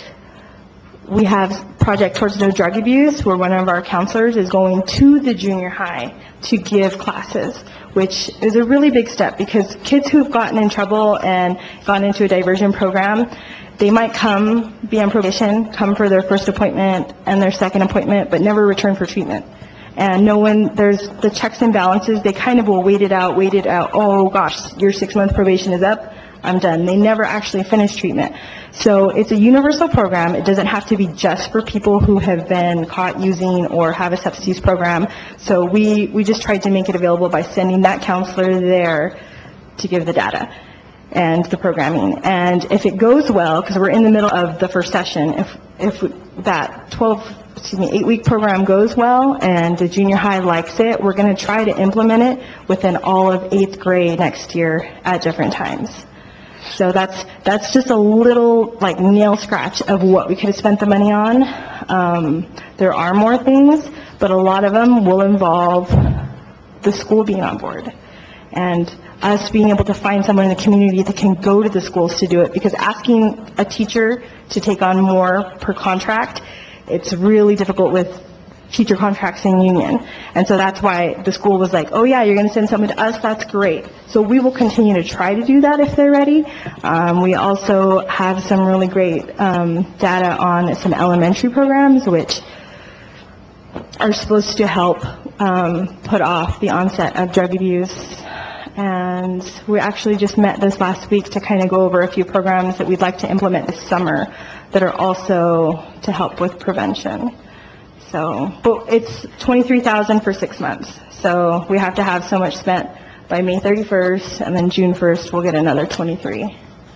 we have Project Towards No Drug Abuse, where one of our counselors is going to the junior high to give classes, which is a really big step because kids who've gotten in trouble and gone into a diversion program, they might come, be on probation, come for their first appointment and their second appointment, but never return for treatment. And no one, there's the checks and balances, they kind of will wait it out, wait it out, oh gosh, your six-month probation is up, I'm done. They never actually finish treatment. So it's a universal program. It doesn't have to be just for people who have been caught using or have a substance use program. So we, we just tried to make it available by sending that counselor there to give the data and the programming. And if it goes well, because we're in the middle of the first session, if, if that twelve, excuse me, eight-week program goes well and the junior high likes it, we're going to try to implement it within all of eighth grade next year at different times. So that's that's just a little like nail scratch of what we could have spent the money on. Um, there are more things, but a lot of them will involve the school being on board and us being able to find someone in the community that can go to the schools to do it, because asking a teacher to take on more per contract, it's really difficult with teacher contracts in union. And so that's why the school was like, oh yeah, you're going to send someone to us, that's great. So we will continue to try to do that if they're ready. Um, we also have some really great um, data on some elementary programs which are supposed to help um, put off the onset of drug abuse. And we actually just met this last week to kind of go over a few programs that we'd like to implement this summer that are also to help with prevention. So, but it's twenty-three thousand dollars for six months. So we have to have so much spent by May thirty-first, and then June first, we'll get another twenty-three.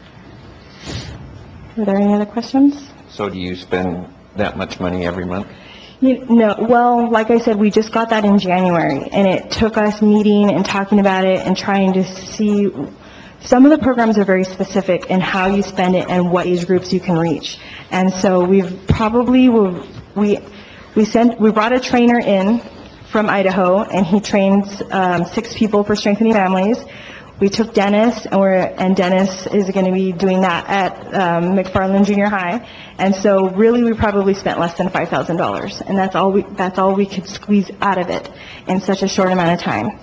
Are there any other questions? So do you spend that much money every month? You, no, well, like I said, we just got that in January, and it took us meeting and talking about it and trying to see. Some of the programs are very specific in how you spend it and what age groups you can reach. And so we've probably, we, we sent, we brought a trainer in from Idaho, and he trains um, six people for strengthening families. We took Dennis, and we're, and Dennis is going to be doing that at um, McFarland Junior High. And so really we probably spent less than five thousand dollars. And that's all we, that's all we could squeeze out of it in such a short amount of time.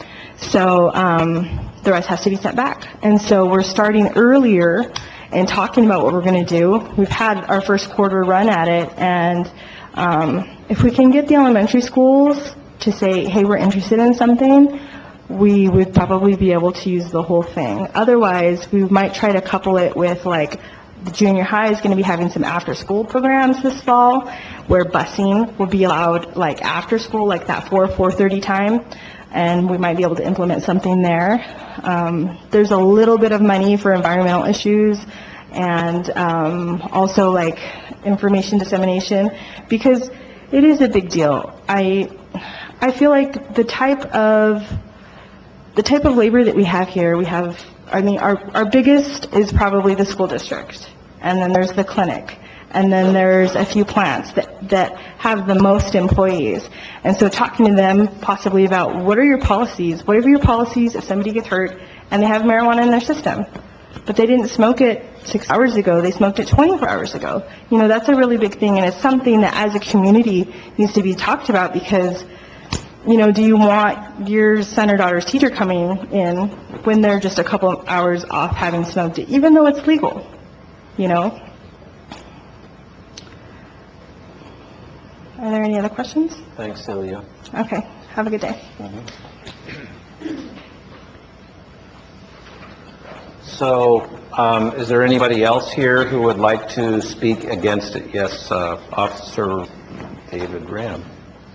So um, the rest has to be sent back. And so we're starting earlier and talking about what we're going to do. We've had our first quarter run at it, and um, if we can get the elementary schools to say, hey, we're interested in something, we would probably be able to use the whole thing. Otherwise, we might try to couple it with, like, the junior high is going to be having some after-school programs this fall where busing will be allowed, like, after school, like that four, four thirty time, and we might be able to implement something there. Um, there's a little bit of money for environmental issues and um, also, like, information dissemination, because it is a big deal. I, I feel like the type of The type of labor that we have here, we have, I mean, our, our biggest is probably the school district, and then there's the clinic, and then there's a few plants that, that have the most employees. And so talking to them possibly about what are your policies, what are your policies if somebody gets hurt and they have marijuana in their system, but they didn't smoke it six hours ago, they smoked it twenty-four hours ago. You know, that's a really big thing, and it's something that as a community needs to be talked about, because you know, do you want your son or daughter's teacher coming in when they're just a couple of hours off having smoked it, even though it's legal, you know? Are there any other questions? Thanks, Celia. Okay, have a good day. So, um, is there anybody else here who would like to speak against it? Yes, uh, Officer David Ram.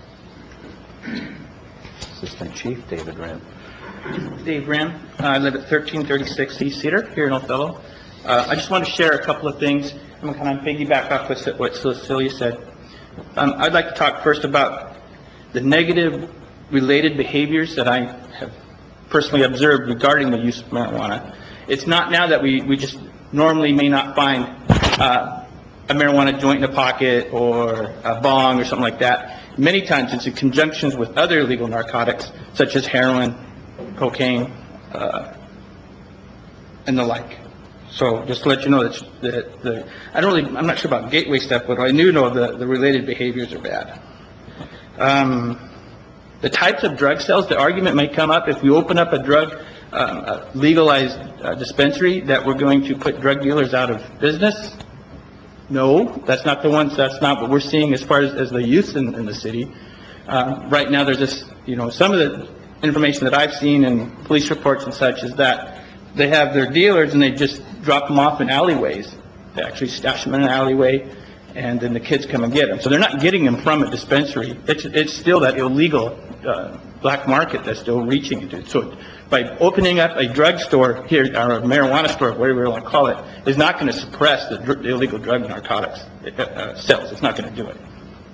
Assistant Chief David Ram. Dave Ram. I live at thirteen thirty-six East Cedar here in Othello. Uh, I just want to share a couple of things. I'm going to kind of piggyback off with what Cecilia said. Um, I'd like to talk first about the negative related behaviors that I have personally observed regarding the use of marijuana. It's not now that we, we just normally may not find uh, a marijuana joint in a pocket or a bong or something like that. Many times it's in conjunction with other illegal narcotics, such as heroin, cocaine, uh, and the like. So just to let you know that the, the, I don't really, I'm not sure about gateway stuff, but I do know the, the related behaviors are bad. Um, the types of drug sales, the argument may come up if we open up a drug, uh, a legalized uh, dispensary, that we're going to put drug dealers out of business. No, that's not the ones, that's not what we're seeing as far as, as the youth in, in the city. Uh, right now there's this, you know, some of the information that I've seen in police reports and such is that they have their dealers and they just drop them off in alleyways. They actually stash them in an alleyway, and then the kids come and get them. So they're not getting them from a dispensary. It's, it's still that illegal uh, black market that's still reaching into it. So by opening up a drug store here, or a marijuana store, whatever you want to call it, is not going to suppress the, dr the illegal drug and narcotics uh, sales. It's not going to do it.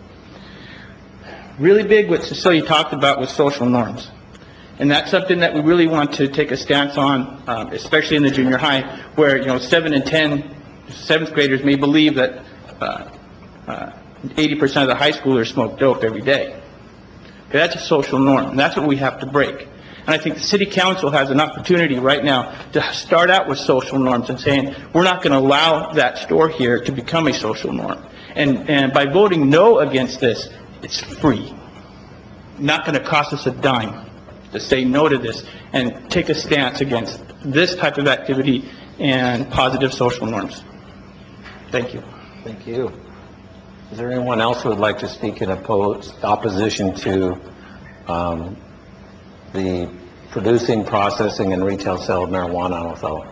Really big what Cecilia talked about was social norms. And that's something that we really want to take a stance on, um, especially in the junior high, where, you know, seven and ten, seventh graders may believe that uh, uh, eighty percent of the high schoolers smoke dope every day. Okay, that's a social norm, and that's what we have to break. And I think the city council has an opportunity right now to start out with social norms and saying, we're not going to allow that store here to become a social norm. And, and by voting no against this, it's free. Not going to cost us a dime to say no to this and take a stance against this type of activity and positive social norms. Thank you. Thank you. Is there anyone else who would like to speak in oppose, opposition to um, the producing, processing, and retail sale of marijuana on Othello?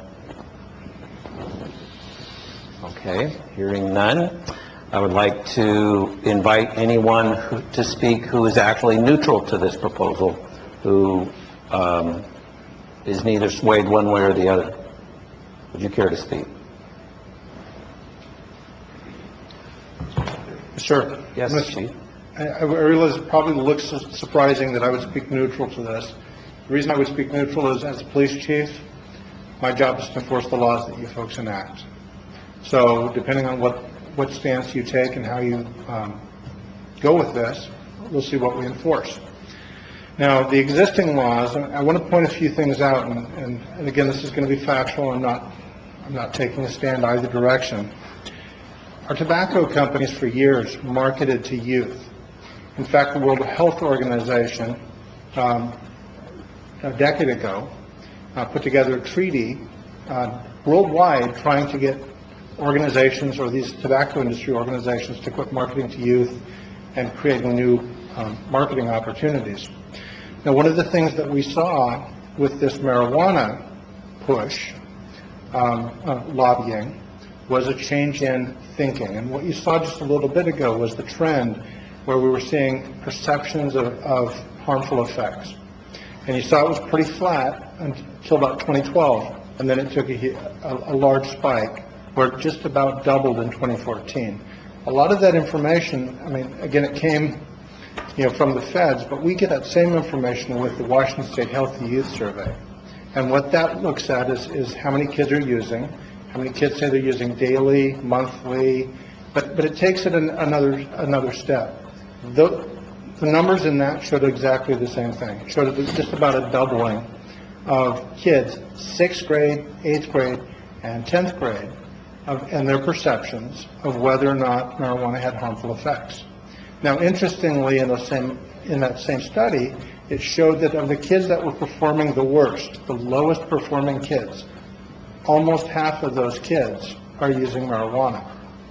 Okay, hearing none, I would like to invite anyone who, to speak who is actually neutral to this proposal, who um, is neither swayed one way or the other. Would you care to speak? Sure. Yes, Mister Chief. I, I realize it probably looks surprising that I would speak neutral to this. The reason I would speak neutral is, as a police chief, my job is to enforce the laws that you folks enact. So depending on what, what stance you take and how you um, go with this, we'll see what we enforce. Now, the existing laws, and I want to point a few things out, and, and, and again, this is going to be factual. I'm not, I'm not taking a stand either direction. Our tobacco companies for years marketed to youth. In fact, the World Health Organization, um, a decade ago, uh, put together a treaty uh, worldwide trying to get organizations or these tobacco industry organizations to quit marketing to youth and creating new um, marketing opportunities. Now, one of the things that we saw with this marijuana push, um, uh, lobbying, was a change in thinking. And what you saw just a little bit ago was the trend where we were seeing perceptions of, of harmful effects. And you saw it was pretty flat until about twenty twelve, and then it took a, a, a large spike where it just about doubled in twenty fourteen. A lot of that information, I mean, again, it came you know, from the feds, but we get that same information with the Washington State Healthy Youth Survey. And what that looks at is, is how many kids are using, how many kids say they're using daily, monthly, but, but it takes it an, another, another step. The, the numbers in that showed exactly the same thing. It showed just about a doubling of kids, sixth grade, eighth grade, and tenth grade, of, and their perceptions of whether or not marijuana had harmful effects. Now, interestingly, in, the same, in that same study, it showed that of the kids that were performing the worst, the lowest performing kids, almost half of those kids are using marijuana.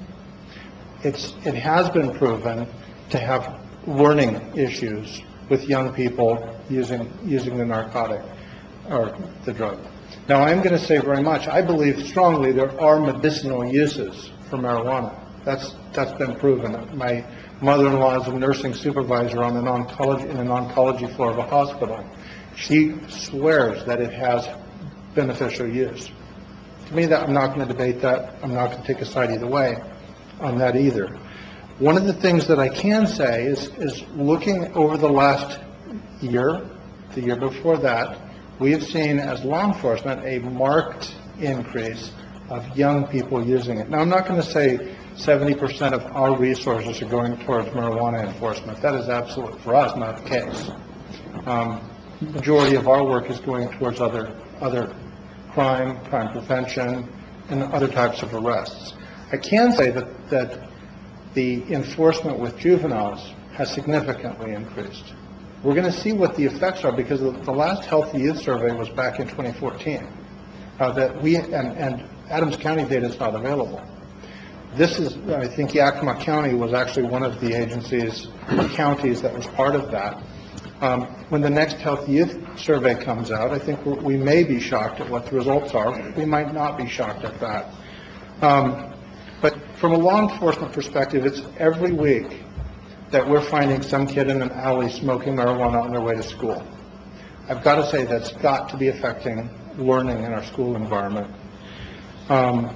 It's, it has been proven to have learning issues with young people using, using the narcotic or the drug. Now, I'm going to say very much, I believe strongly there are medicinal uses for marijuana. That's, that's been proven. My mother-in-law is a nursing supervisor on an oncology, in an oncology floor of a hospital. She swears that it has beneficial use. To me, that I'm not going to debate that. I'm not going to take a side either way on that either. One of the things that I can say is, is looking over the last year, the year before that, we have seen as law enforcement a marked increase of young people using it. Now, I'm not going to say seventy percent of our resources are going towards marijuana enforcement. That is absolutely, for us, not the case. Um, majority of our work is going towards other, other crime, crime prevention, and other types of arrests. I can say that, that the enforcement with juveniles has significantly increased. We're going to see what the effects are because the, the last Healthy Youth Survey was back in twenty fourteen. Uh, that we, and, and Adams County data is not available. This is, I think Yakima County was actually one of the agencies, counties that was part of that. Um, when the next Healthy Youth Survey comes out, I think we're, we may be shocked at what the results are. We might not be shocked at that. Um, but from a law enforcement perspective, it's every week that we're finding some kid in an alley smoking marijuana on their way to school. I've got to say that's got to be affecting learning in our school environment. Um,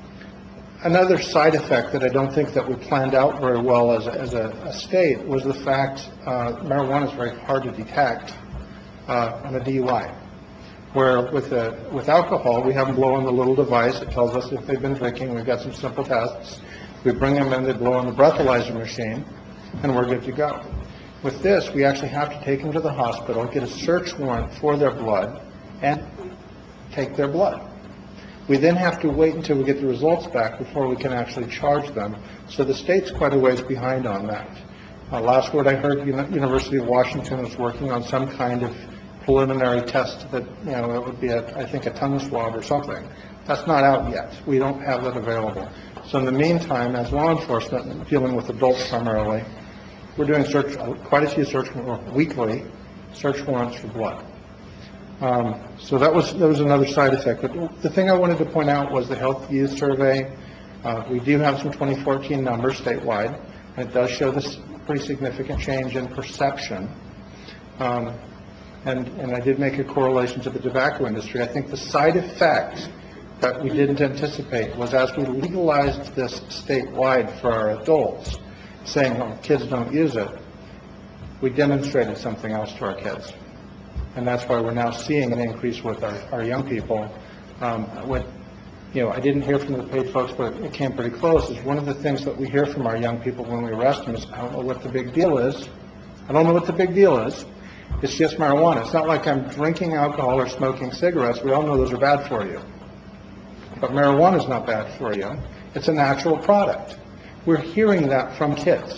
Another side effect that I don't think that we planned out very well as a, as a, a state was the fact uh, marijuana is very hard to detect uh, on a D U I. Where with, a, with alcohol, we have them blow on the little device. It tells us if they've been drinking. We've got some simple tests. We bring them in, they blow on the breathalyzer machine, and we're good to go. With this, we actually have to take them to the hospital, get a search warrant for their blood, and take their blood. We then have to wait until we get the results back before we can actually charge them. So the state's quite a ways behind on that. Uh, last word I heard, Uni- University of Washington was working on some kind of preliminary test that, you know, it would be, a, I think, a tongue swab or something. That's not out yet. We don't have that available. So in the meantime, as law enforcement, dealing with adults primarily, we're doing search, quite a few search, or weekly search warrants for blood. Um, so that was, that was another side effect. But the thing I wanted to point out was the Health Youth Survey. Uh, we do have some twenty fourteen numbers statewide, and it does show this pretty significant change in perception. Um, and, and I did make a correlation to the tobacco industry. I think the side effect that we didn't anticipate was as we legalized this statewide for our adults, saying, oh, kids don't use it, we demonstrated something else to our kids. And that's why we're now seeing an increase with our, our young people. Um, what, you know, I didn't hear from the paid folks, but it came pretty close, is one of the things that we hear from our young people when we arrest them is, I don't know what the big deal is. I don't know what the big deal is. It's just marijuana. It's not like I'm drinking alcohol or smoking cigarettes. We all know those are bad for you. But marijuana is not bad for you. It's a natural product. We're hearing that from kids.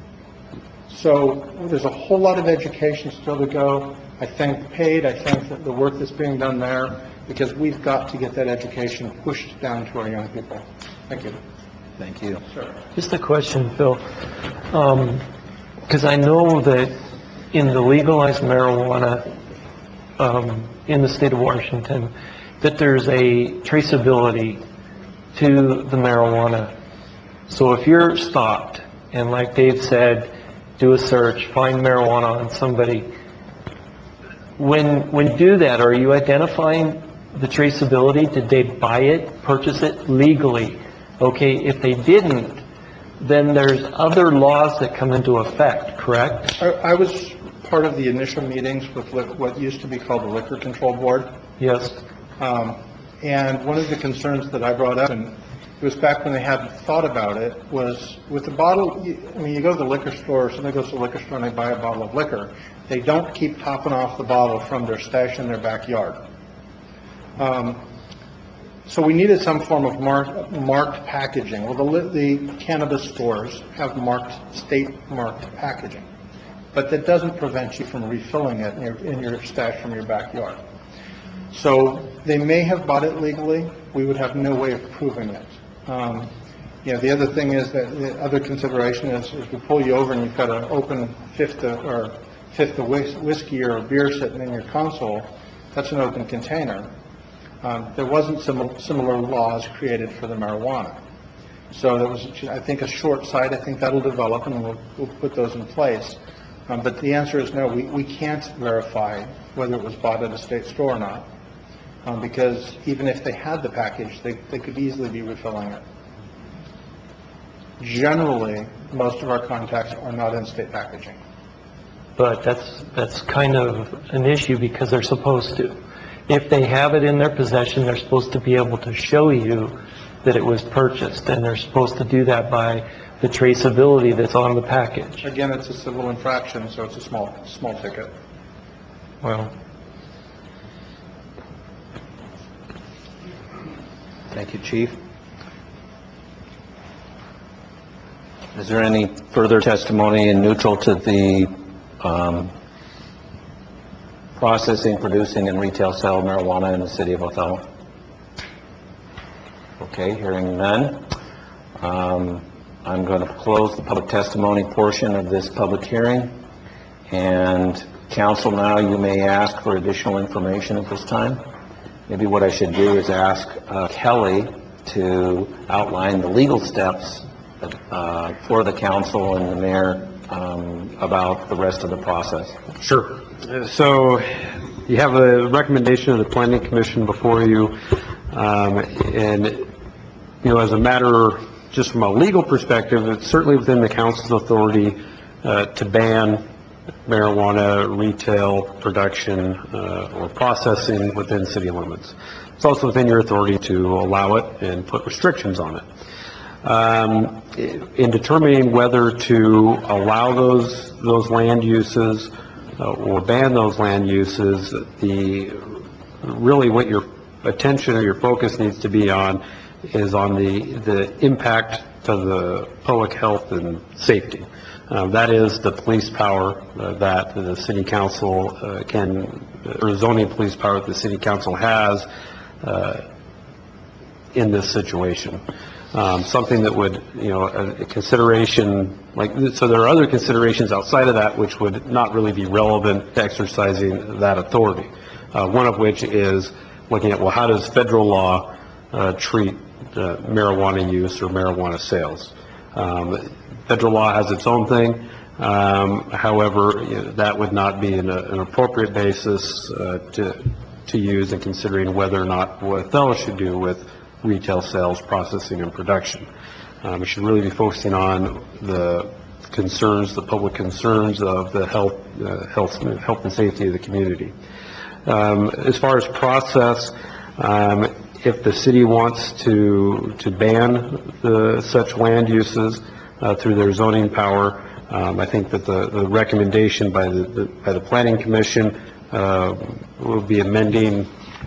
So there's a whole lot of education still to go. I thank PAID. I thank the, the work that's being done there, because we've got to get that education pushed down to our young people. Thank you. Thank you. Sure. Just a question, Phil. Because I know that in the legalized marijuana um, in the state of Washington, that there's a traceability to the marijuana. So if you're stopped, and like Dave said, do a search, find marijuana on somebody, when, when you do that, are you identifying the traceability? Did they buy it, purchase it legally? Okay, if they didn't, then there's other laws that come into effect, correct? I, I was part of the initial meetings with li- what used to be called the Liquor Control Board. Yes. Um, and one of the concerns that I brought up, and it was back when they hadn't thought about it, was with the bottle, you, I mean, you go to the liquor store, somebody goes to the liquor store and they buy a bottle of liquor. They don't keep topping off the bottle from their stash in their backyard. Um, so we needed some form of mark, marked packaging. Well, the, the cannabis stores have marked, state-marked packaging. But that doesn't prevent you from refilling it in your, in your stash from your backyard. So they may have bought it legally. We would have no way of proving it. Um, you know, the other thing is that the other consideration is if we pull you over and you've got an open fifth of, or fifth of whis- whiskey or a beer sitting in your console, that's an open container. Um, there wasn't sim- similar laws created for the marijuana. So that was, I think, a short sight. I think that'll develop and we'll, we'll put those in place. Um, but the answer is no, we, we can't verify whether it was bought at a state store or not. Um, because even if they had the package, they, they could easily be refilling it. Generally, most of our contacts are not in state packaging. But that's, that's kind of an issue because they're supposed to. If they have it in their possession, they're supposed to be able to show you that it was purchased, and they're supposed to do that by the traceability that's on the package. Again, it's a civil infraction, so it's a small, small ticket. Well, Thank you, Chief. Is there any further testimony in neutral to the um, processing, producing, and retail sale of marijuana in the city of Othello? Okay, hearing none. Um, I'm going to close the public testimony portion of this public hearing. And council, now you may ask for additional information at this time. Maybe what I should do is ask uh, Kelly to outline the legal steps uh, for the council and the mayor um, about the rest of the process. Sure. Uh, So you have a recommendation of the Planning Commission before you, um, and, you know, as a matter, just from a legal perspective, it's certainly within the council's authority uh, to ban marijuana retail production uh, or processing within city limits. It's also within your authority to allow it and put restrictions on it. Um, in determining whether to allow those, those land uses uh, or ban those land uses, the, really what your attention or your focus needs to be on is on the, the impact to the public health and safety. Um, that is the police power uh, that the city council uh, can, or zoning police power that the city council has uh, in this situation. Um, something that would, you know, a, a consideration, like, so there are other considerations outside of that which would not really be relevant to exercising that authority. Uh, one of which is looking at, well, how does federal law uh, treat uh, marijuana use or marijuana sales? Um, federal law has its own thing. Um, however, you know, that would not be an, an appropriate basis uh, to, to use in considering whether or not what Othello should do with retail sales, processing, and production. Um, we should really be focusing on the concerns, the public concerns of the health, uh, health, health and safety of the community. Um, as far as process, um, if the city wants to to ban the, such land uses uh, through their zoning power, um, I think that the, the recommendation by the, the by the Planning Commission uh, will be amending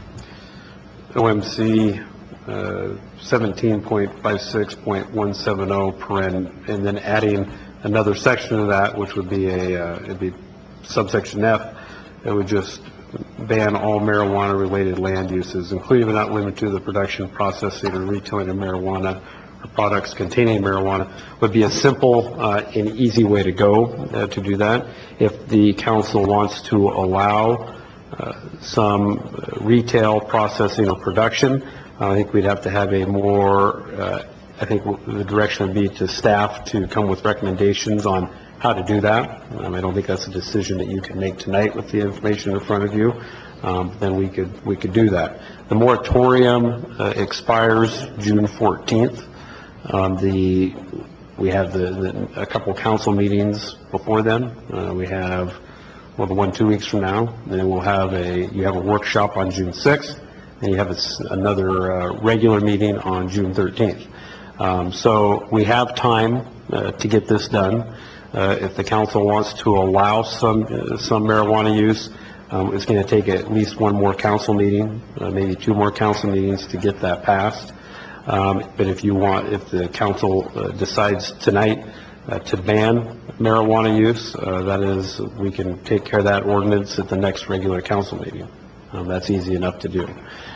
O M C Uh, seventeen point five six point one seven zero paren, and then adding another section of that, which would be a, uh, it'd be subsection F. It would just ban all marijuana-related land uses, including but not limited to the production, processing, or retailing of marijuana or products containing marijuana. Would be a simple uh, and easy way to go uh, to do that. If the council wants to allow uh, some retail, processing, or production, I think we'd have to have a more, uh, I think the direction would be to staff to come with recommendations on how to do that. Um, I don't think that's a decision that you can make tonight with the information in front of you. Um, then we could we could do that. The moratorium uh, expires June fourteenth. Um, the we have the, the a couple council meetings before then. Uh, we have well the one two weeks from now. Then we'll have a you have a workshop on June sixth. And you have a, another uh, regular meeting on June thirteenth. Um, so we have time uh, to get this done. Uh, if the council wants to allow some uh, some marijuana use, um, it's going to take at least one more council meeting, uh, maybe two more council meetings to get that passed. Um, but if you want, if the council uh, decides tonight uh, to ban marijuana use, uh, that is, we can take care of that ordinance at the next regular council meeting. Um, that's easy enough to do.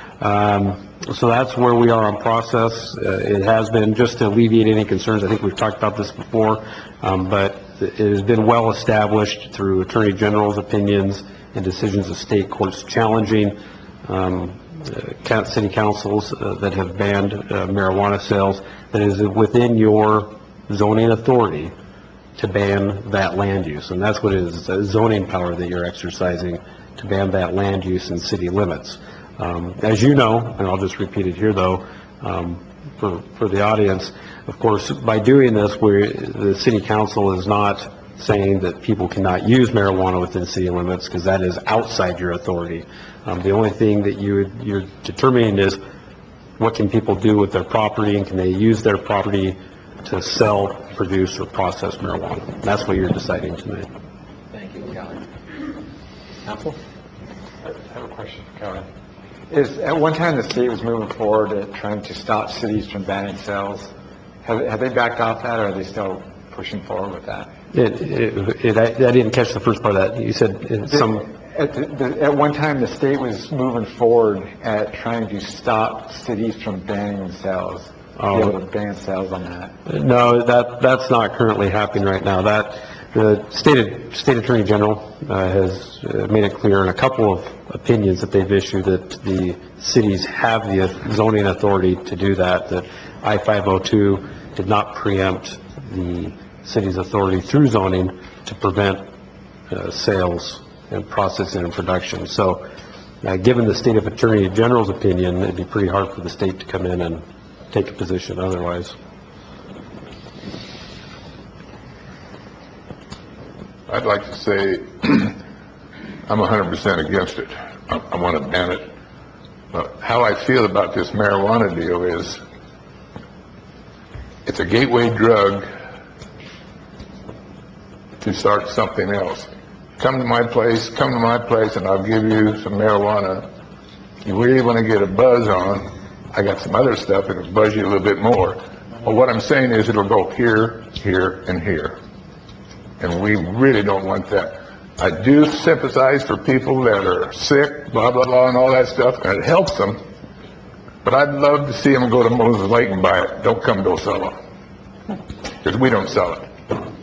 Um, so that's where we are on process. Uh, it has been, just to alleviate any concerns, I think we've talked about this before, um, but it has been well established through Attorney General's opinions and decisions of state courts challenging um, uh, city councils uh, that have banned uh, marijuana sales, that is within your zoning authority to ban that land use. And that's what it is. It's a zoning power that you're exercising to ban that land use in city limits. Um, as you know, and I'll just repeat it here though, um, for, for the audience, of course, by doing this, we're, the city council is not saying that people cannot use marijuana within city limits, because that is outside your authority. Um, the only thing that you, you're determining is what can people do with their property, and can they use their property to sell, produce, or process marijuana. That's what you're deciding tonight. Thank you, Kelly. Council? I have a question for Kelly. Is, at one time, the state was moving forward at trying to stop cities from banning sales. Have, have they backed off that, or are they still pushing forward with that? It, it, it, I, I didn't catch the first part of that. You said it, some... At, the, the, at one time, the state was moving forward at trying to stop cities from banning sales. Oh. Be able to ban sales on that. No, that, that's not currently happening right now. That, the state, state attorney general uh, has uh, made it clear in a couple of opinions that they've issued that the cities have the zoning authority to do that, that I five oh two did not preempt the city's authority through zoning to prevent uh, sales and processing and production. So uh, given the state of attorney general's opinion, it'd be pretty hard for the state to come in and take a position otherwise. I'd like to say I'm one hundred percent against it. I, I want to ban it. But how I feel about this marijuana deal is it's a gateway drug to start something else. Come to my place, come to my place, and I'll give you some marijuana. You really want to get a buzz on, I got some other stuff that'll buzz you a little bit more. But what I'm saying is it'll go here, here, and here. And we really don't want that. I do sympathize for people that are sick, blah, blah, blah, and all that stuff, and it helps them. But I'd love to see them go to Moses Lake and buy it. Don't come to Ocala. Because we don't sell it.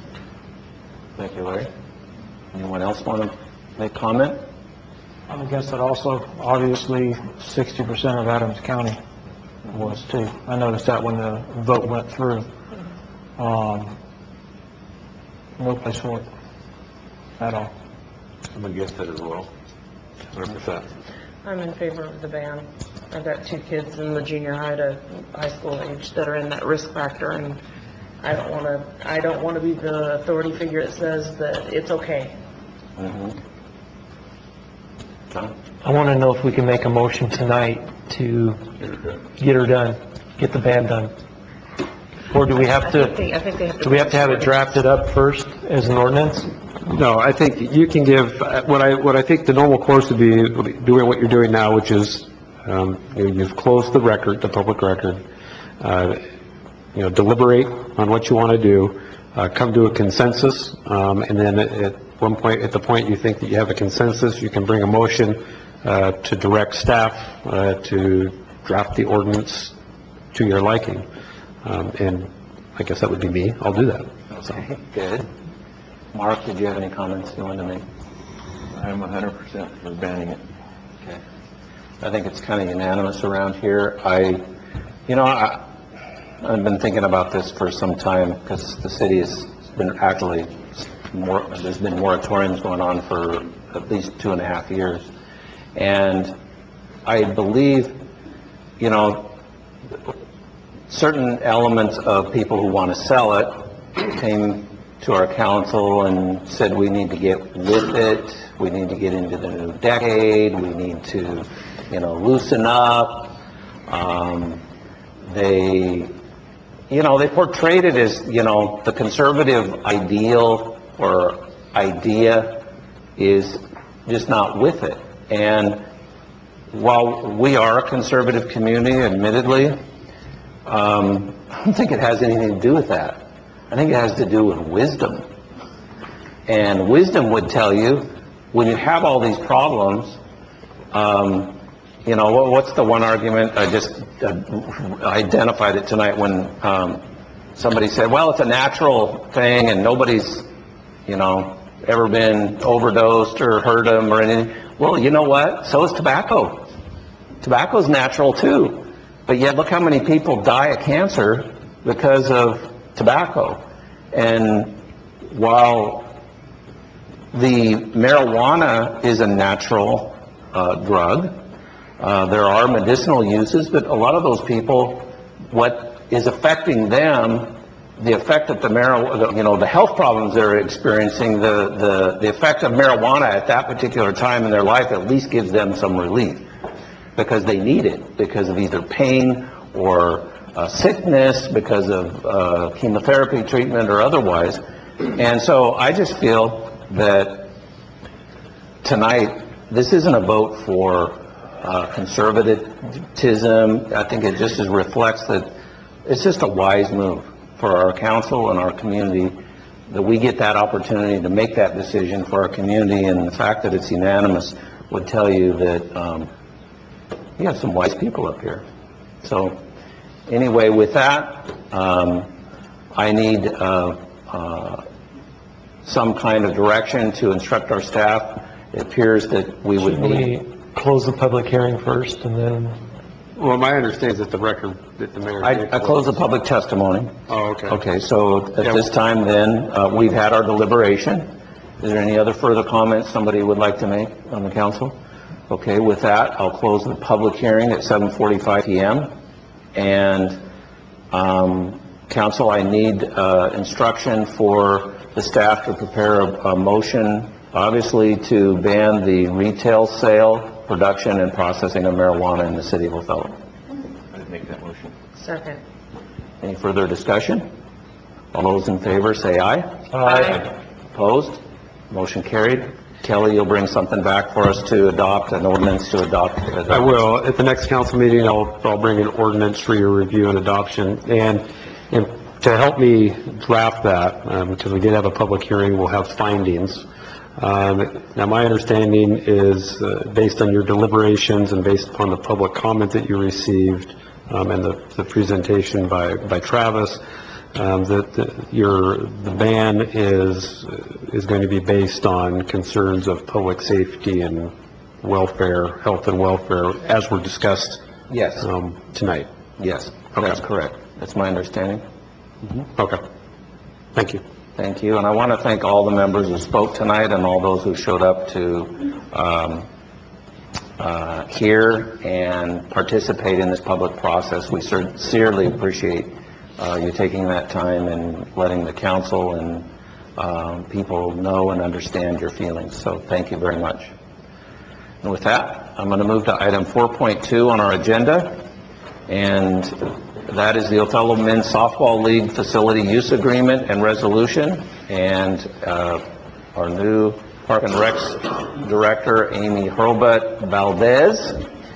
Thank you, Larry. Anyone else want to make comment? I guess that also, obviously, sixty percent of Adams County was too. I noticed that when the vote went through. Um, no place for it at all. I'm against it as well. one hundred percent. I'm in favor of the ban. I've got two kids in the junior high to high school age that are in that risk factor, and I don't want to, I don't want to be the authority figure that says that it's okay. Mm-hmm. John? I want to know if we can make a motion tonight to get her done, get the ban done. Or do we have I to, think they- I think they have to- do we have to have it drafted up first as an ordinance? No, I think you can give, what I, what I think the normal course would be doing what you're doing now, which is, um, you know, you've closed the record, the public record, uh, you know, deliberate on what you want to do, uh, come to a consensus, um, and then at, at one point, at the point you think that you have a consensus, you can bring a motion, uh, to direct staff, uh, to draft the ordinance to your liking. Um, and I guess that would be me. I'll do that. Okay, good. Mark, did you have any comments you wanted to make? I'm one hundred percent for banning it. Okay. I think it's kind of unanimous around here. I, you know, I, I've been thinking about this for some time because the city has been actually, more, there's been moratoriums going on for at least two and a half years. And I believe, you know, certain elements of people who want to sell it came to our council and said we need to get with it, we need to get into the new decade, we need to, you know, loosen up. Um, they, you know, they portrayed it as, you know, the conservative ideal or idea is just not with it. And while we are a conservative community, admittedly, um, I don't think it has anything to do with that. I think it has to do with wisdom. And wisdom would tell you, when you have all these problems, um, you know, what, what's the one argument? I just uh, identified it tonight when um, somebody said, well, it's a natural thing and nobody's, you know, ever been overdosed or hurt them or anything. Well, you know what? So is tobacco. Tobacco's natural too. But yet look how many people die of cancer because of tobacco. And while the marijuana is a natural uh, drug, uh, there are medicinal uses, but a lot of those people, what is affecting them, the effect that the marijuana, you know, the health problems they're experiencing, the, the, the effect of marijuana at that particular time in their life at least gives them some relief because they need it, because of either pain or uh, sickness, because of uh, chemotherapy treatment or otherwise. And so I just feel that tonight, this isn't a vote for uh, conservatism. I think it just reflects that it's just a wise move for our council and our community that we get that opportunity to make that decision for our community, and the fact that it's unanimous would tell you that um, we have some wise people up here. So anyway, with that, um, I need uh, uh, some kind of direction to instruct our staff. It appears that we would Should need... we close the public hearing first and then... Well, my understanding is that the record, that the mayor... I, I close the public testimony. Oh, okay. Okay, so at Yeah. this time then, uh, we've had our deliberation. Is there any other further comments somebody would like to make on the council? Okay, with that, I'll close the public hearing at seven forty-five p m And, um, council, I need uh, instruction for the staff to prepare a, a motion, obviously, to ban the retail sale, production, and processing of marijuana in the city of Othello. I'd make that motion. Second. Any further discussion? All those in favor say aye. Aye. Opposed? Motion carried. Kelly, you'll bring something back for us to adopt, an ordinance to adopt? I will. At the next council meeting, I'll, I'll bring an ordinance for your review and adoption. And, and to help me draft that, um, because we did have a public hearing, we'll have findings. Um, now, my understanding is, uh, based on your deliberations and based upon the public comment that you received, um, and the, the presentation by, by Travis, um, that the, your, the ban is, is going to be based on concerns of public safety and welfare, health and welfare, as were discussed. Yes. Um, tonight. Yes, Okay. that's correct. That's my understanding. Okay. Thank you. Thank you, and I want to thank all the members who spoke tonight and all those who showed up to um, uh, hear and participate in this public process. We sincerely appreciate uh, you taking that time and letting the council and um, people know and understand your feelings. So thank you very much. And with that, I'm going to move to item four point two on our agenda, and that is the Othello Men's Softball League Facility Use Agreement and Resolution. And uh, our new Park and Recs Director, Amy Hurlbut Valdez,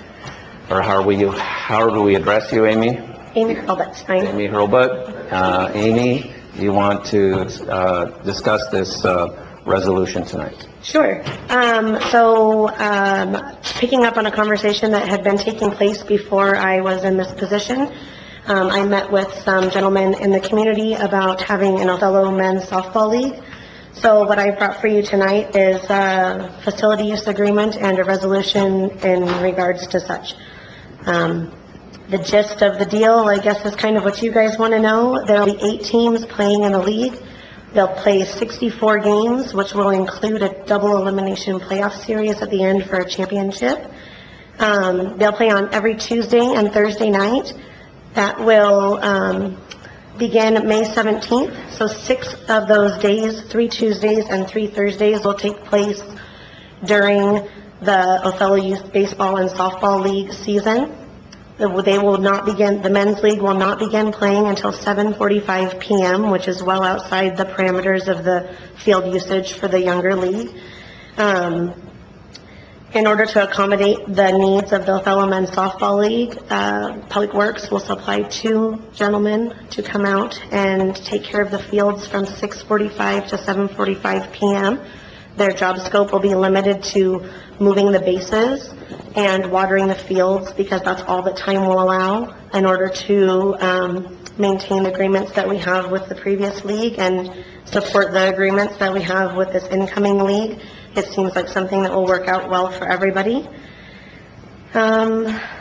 or how are we, how do we address you, Amy? Amy Hurlbut, fine. Amy Hurlbut. Uh, Amy, you want to uh, discuss this uh, resolution tonight? Sure. Um, so, um, picking up on a conversation that had been taking place before I was in this position, um, I met with some gentlemen in the community about having an Othello Men's Softball League. So what I brought for you tonight is a facility use agreement and a resolution in regards to such. Um, the gist of the deal, I guess, is kind of what you guys want to know. There will be eight teams playing in a league. They'll play sixty-four games, which will include a double elimination playoff series at the end for a championship. Um, they'll play on every Tuesday and Thursday night. That will um, begin May seventeenth. So six of those days, three Tuesdays and three Thursdays, will take place during the Othello Youth Baseball and Softball League season. They will not begin, the men's league will not begin playing until seven forty-five p m, which is well outside the parameters of the field usage for the younger league. Um, in order to accommodate the needs of the Othello Men's Softball League, uh, Public Works will supply two gentlemen to come out and take care of the fields from six forty-five to seven forty-five p m Their job scope will be limited to moving the bases and watering the fields, because that's all that time will allow in order to um, maintain the agreements that we have with the previous league and support the agreements that we have with this incoming league. It seems like something that will work out well for everybody. Um,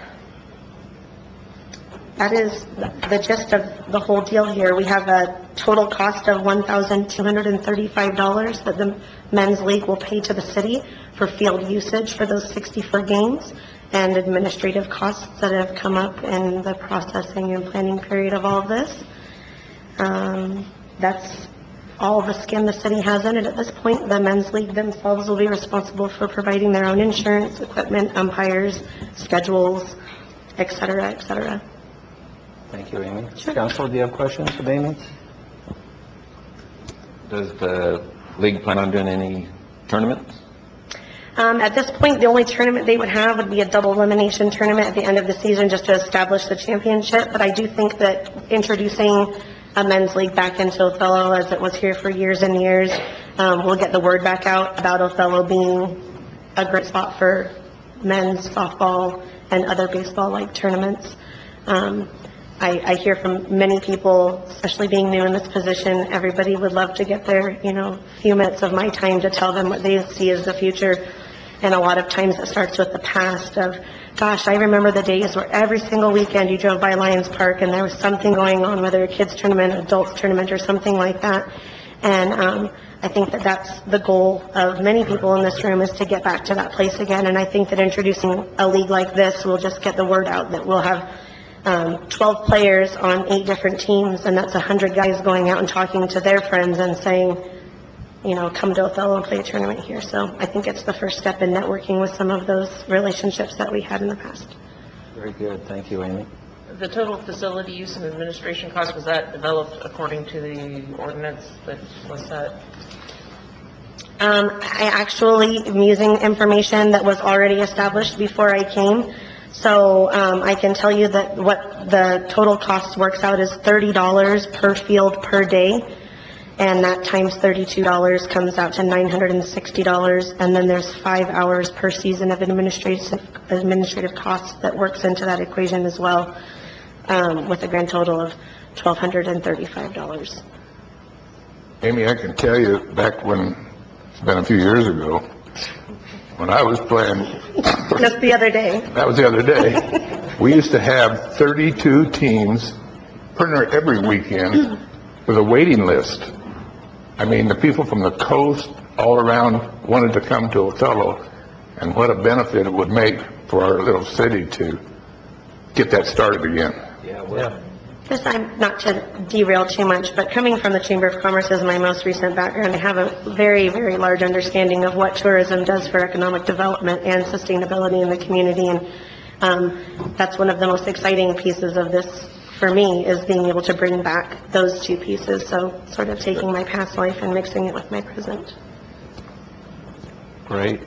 that is the gist of the whole deal here. We have a total cost of one thousand two hundred thirty-five dollars that the men's league will pay to the city for field usage for those sixty-four games, and administrative costs that have come up in the processing and planning period of all of this. Um, that's all the skin the city has in it at this point. The men's league themselves will be responsible for providing their own insurance, equipment, umpires, schedules, et cetera, et cetera. Thank you, Amy. Sure. Council, do you have questions of Amy? Does the league plan on doing any tournaments? Um, at this point, the only tournament they would have would be a double elimination tournament at the end of the season, just to establish the championship. But I do think that introducing a men's league back into Othello, as it was here for years and years, um, will get the word back out about Othello being a great spot for men's softball and other baseball-like tournaments. Um, I, I hear from many people, especially being new in this position, everybody would love to get their, you know, few minutes of my time to tell them what they see as the future. And a lot of times it starts with the past of, gosh, I remember the days where every single weekend you drove by Lions Park and there was something going on, whether a kids tournament, adults tournament, or something like that. And um, I think that that's the goal of many people in this room, is to get back to that place again. And I think that introducing a league like this will just get the word out that we'll have um, twelve players on eight different teams, and that's one hundred guys going out and talking to their friends and saying, you know, come to Othello and play a tournament here. So I think it's the first step in networking with some of those relationships that we had in the past. Very good. Thank you, Amy. the total facility use and administration cost, was that developed according to the ordinance that was set? Um, I actually am using information that was already established before I came. So, um, I can tell you that what the total cost works out is thirty dollars per field per day. And that times thirty-two dollars comes out to nine hundred sixty dollars. And then there's five hours per season of administrative, administrative costs that works into that equation as well, um, with a grand total of twelve hundred thirty-five dollars. Amy, I can tell you, back when, it's been a few years ago, when I was playing, Just the other day. that was the other day, we used to have thirty-two teams pretty near every weekend with a waiting list. I mean, the people from the coast all around wanted to come to Othello, and what a benefit it would make for our little city to get that started again. Yeah, well, Just, I'm not to derail too much, but coming from the Chamber of Commerce as my most recent background, I have a very, very large understanding of what tourism does for economic development and sustainability in the community. And um, that's one of the most exciting pieces of this for me, is being able to bring back those two pieces. So sort of taking my past life and mixing it with my present. great.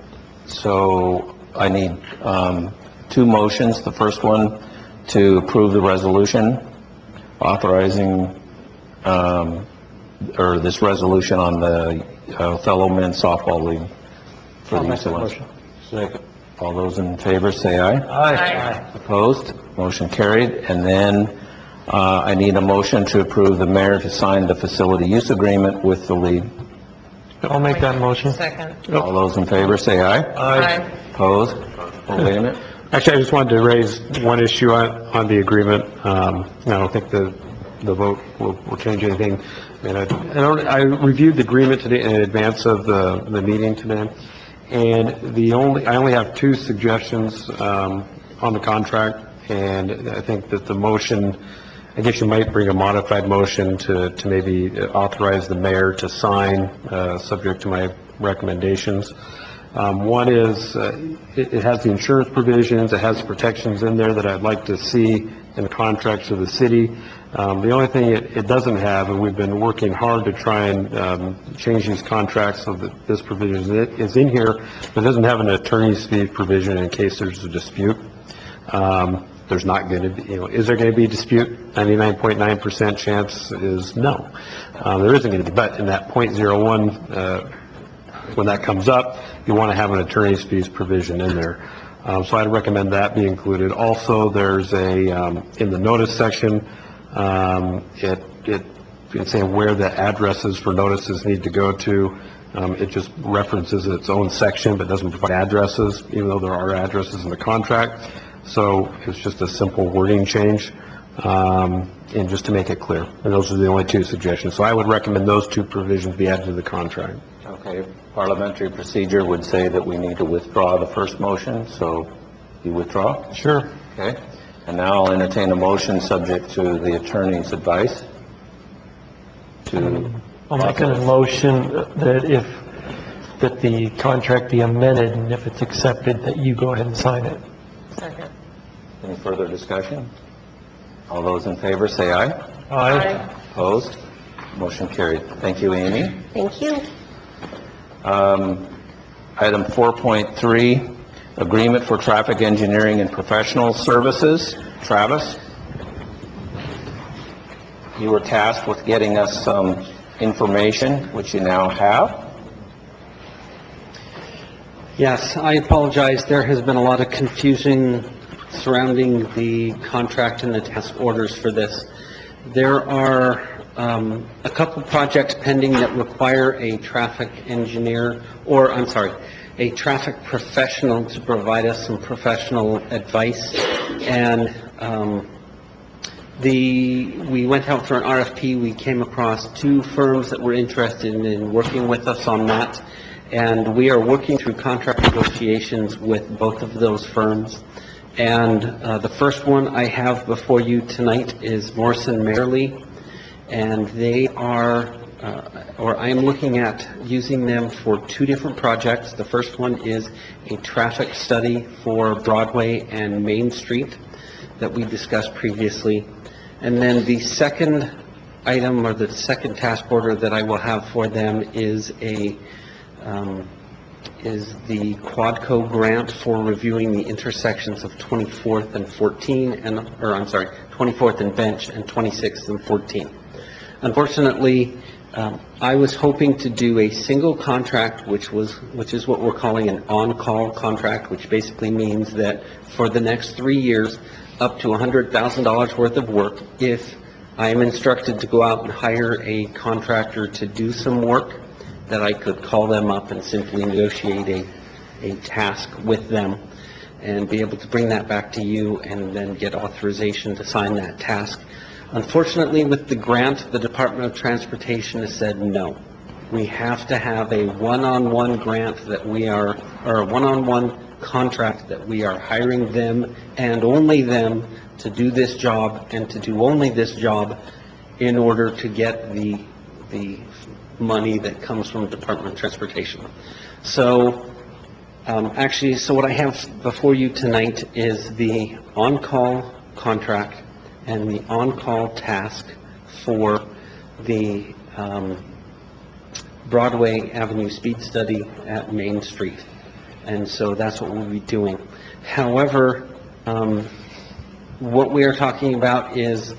So I need um, two motions. The first one to approve the resolution authorizing, um, or this resolution on the uh, Othello Men's Softball League. For I'll the make use of that funds. motion. Second. All those in favor, say aye. Aye. Opposed? Motion carried. And then uh, I need a motion to approve the mayor to sign the facility use agreement with the league. I'll make that motion. Second. All those in favor, say aye. Aye. Opposed? Oh, wait a minute. Actually, I just wanted to raise one issue on, on the agreement. Um, I don't think the, the vote will, will change anything. I mean, I, I don't, I reviewed the agreement today in advance of the, the meeting today, and the only, I only have two suggestions, um, on the contract, and I think that the motion, I guess you might bring a modified motion to, to maybe authorize the mayor to sign, uh, subject to my recommendations. Um, one is, uh, it, it has the insurance provisions, it has protections in there that I'd like to see in the contracts of the city. Um, the only thing it, it doesn't have, and we've been working hard to try and, um, change these contracts so that this provision is, is in here, but it doesn't have an attorney's fee provision in case there's a dispute. Um, there's not going to be, you know, is there going to be a dispute? ninety-nine point nine percent chance is no. Um, there isn't going to be, but in that zero point zero one, uh, when that comes up, you want to have an attorney's fees provision in there. Um, so I'd recommend that be included. Also, there's a, um, in the notice section, um, it, it, it's saying where the addresses for notices need to go to. Um, it just references its own section, but doesn't provide addresses, even though there are addresses in the contract. So it's just a simple wording change, um, and just to make it clear. And those are the only two suggestions. So I would recommend those two provisions be added to the contract. Okay, parliamentary procedure would say that we need to withdraw the first motion, so you withdraw? Sure. Okay, and now I'll entertain a motion subject to the attorney's advice to... I'll make a motion that if, that the contract be amended, and if it's accepted, that you go ahead and sign it. Second. Any further discussion? All those in favor, say aye. Aye. Opposed? Motion carried. Thank you, Amy. Thank you. Um, Item four point three, agreement for traffic engineering and professional services. Travis? You were tasked with getting us some information, which you now have. Yes, I apologize. There has been a lot of confusion surrounding the contract and the task orders for this. There are um, a couple projects pending that require a traffic engineer, or, I'm sorry, a traffic professional to provide us some professional advice. And um, the, we went out for an R F P. We came across two firms that were interested in working with us on that. And we are working through contract negotiations with both of those firms. And uh, the first one I have before you tonight is Morrison Merrily, and they are, uh, or I am looking at using them for two different projects. The first one is a traffic study for Broadway and Main Street. that we discussed previously. And then the second item, or the second task order that I will have for them is a, um, is the Quadco grant for reviewing the intersections of twenty-fourth and fourteen, and, or I'm sorry, twenty-fourth and Bench and twenty-sixth and fourteen. Unfortunately, um, I was hoping to do a single contract, which was, which is what we're calling an on-call contract, which basically means that for the next three years, up to one hundred thousand dollars worth of work, if I am instructed to go out and hire a contractor to do some work, that I could call them up and simply negotiate a, a task with them and be able to bring that back to you and then get authorization to sign that task. Unfortunately, with the grant, the Department of Transportation has said no. We have to have a one-on-one grant that we are, or a one-on-one contract that we are hiring them and only them to do this job and to do only this job in order to get the, the money that comes from the Department of Transportation. So, um, actually, so what I have before you tonight is the on-call contract and the on-call task for the um, Broadway Avenue speed study at Main Street. And so that's what we'll be doing. However, um, what we are talking about is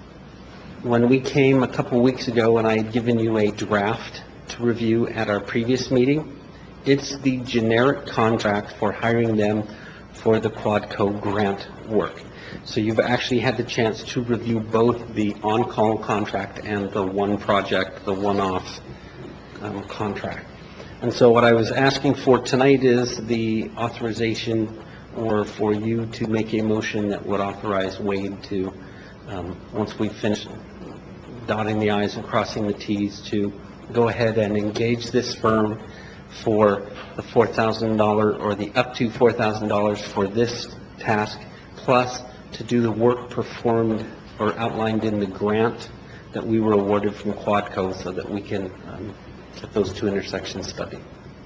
when we came a couple weeks ago and I had given you a draft to review at our previous meeting, it's the generic contract for hiring them for the Quadco grant work. So you've actually had the chance to review both the on-call contract and the one project, the one-off um, contract. And so what I was asking for tonight is the authorization, or for you to make a motion that would authorize Wade to, um, once we finish dotting the i's and crossing the t's, to go ahead and engage this firm for the four thousand dollars, or the up to four thousand dollars for this task, plus to do the work performed or outlined in the grant that we were awarded from Quadco, so that we can um, get those two intersections studied.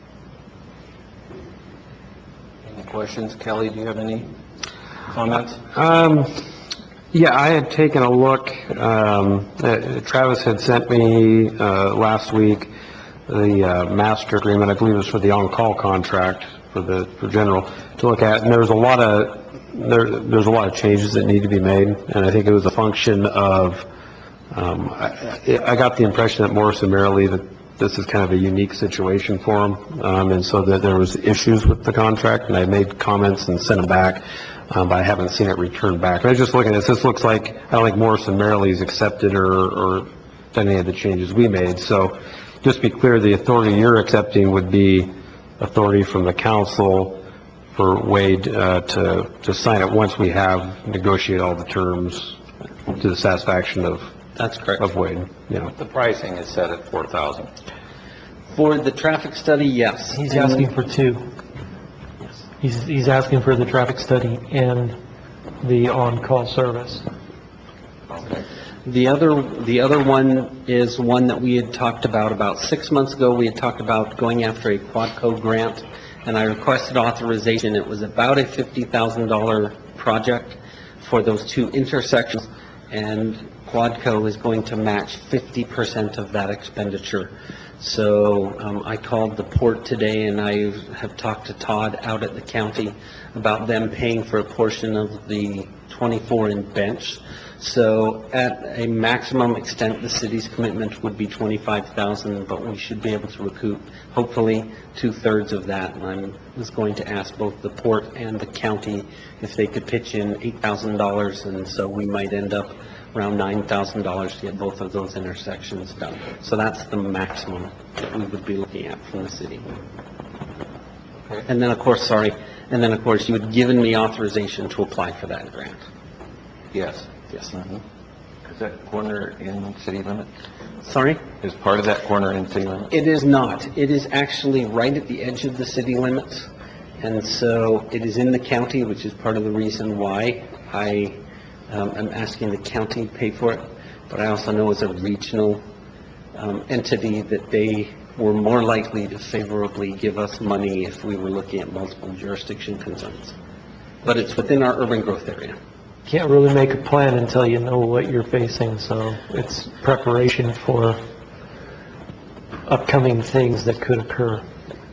Any questions? Kelly, do you have any comments? Um, yeah, I had taken a look, um, uh, Travis had sent me, uh, last week, the, uh, master agreement, I believe it was for the on-call contract for the, for general, to look at, and there's a lot of, there, there's a lot of changes that need to be made, and I think it was a function of, um, I, I got the impression that Morrison Merrily, that this is kind of a unique situation for them, um, and so that there was issues with the contract, and I made comments and sent them back, um, but I haven't seen it returned back. I was just looking at this, this looks like, I don't think Morrison Merrily's accepted or, or done any of the changes we made, so just to be clear, the authority you're accepting would be authority from the council for Wade uh, to, to sign it once we have negotiated all the terms to the satisfaction of That's correct. of Wade. Yeah. The pricing is set at four thousand dollars. For the traffic study, yes. He's And- asking for two. He's, he's asking for the traffic study and the on-call service. Okay. The other, the other one is one that we had talked about, about six months ago, we had talked about going after a Quadco grant, and I requested authorization. It was about a fifty thousand dollars project for those two intersections, and Quadco is going to match fifty percent of that expenditure. So um, I called the port today, and I have talked to Todd out at the county about them paying for a portion of the twenty-four in Bench. So at a maximum extent, the city's commitment would be twenty-five thousand dollars, but we should be able to recoup, hopefully, two-thirds of that. And I was going to ask both the port and the county if they could pitch in eight thousand dollars, and so we might end up around nine thousand dollars to get both of those intersections done. So that's the maximum that we would be looking at from the city. Okay. And then, of course, sorry, and then, of course, you had given me authorization to apply for that grant. Yes. Yes. Is that corner in city limits? Sorry? Is part of that corner in city limits? It is not. It is actually right at the edge of the city limits. And so it is in the county, which is part of the reason why I um, am asking the county to pay for it. But I also know as a regional um, entity that they were more likely to favorably give us money if we were looking at multiple jurisdiction concerns. But it's within our urban growth area. can't really make a plan until you know what you're facing, so it's preparation for upcoming things that could occur.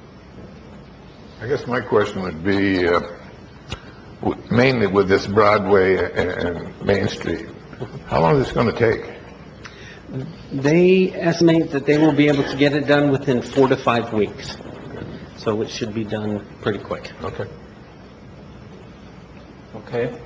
I guess my question would be, uh, w- mainly with this Broadway and, and Main Street, how long is this going to take? They estimate that they will be able to get it done within four to five weeks. So it should be done pretty quick. Okay. Okay.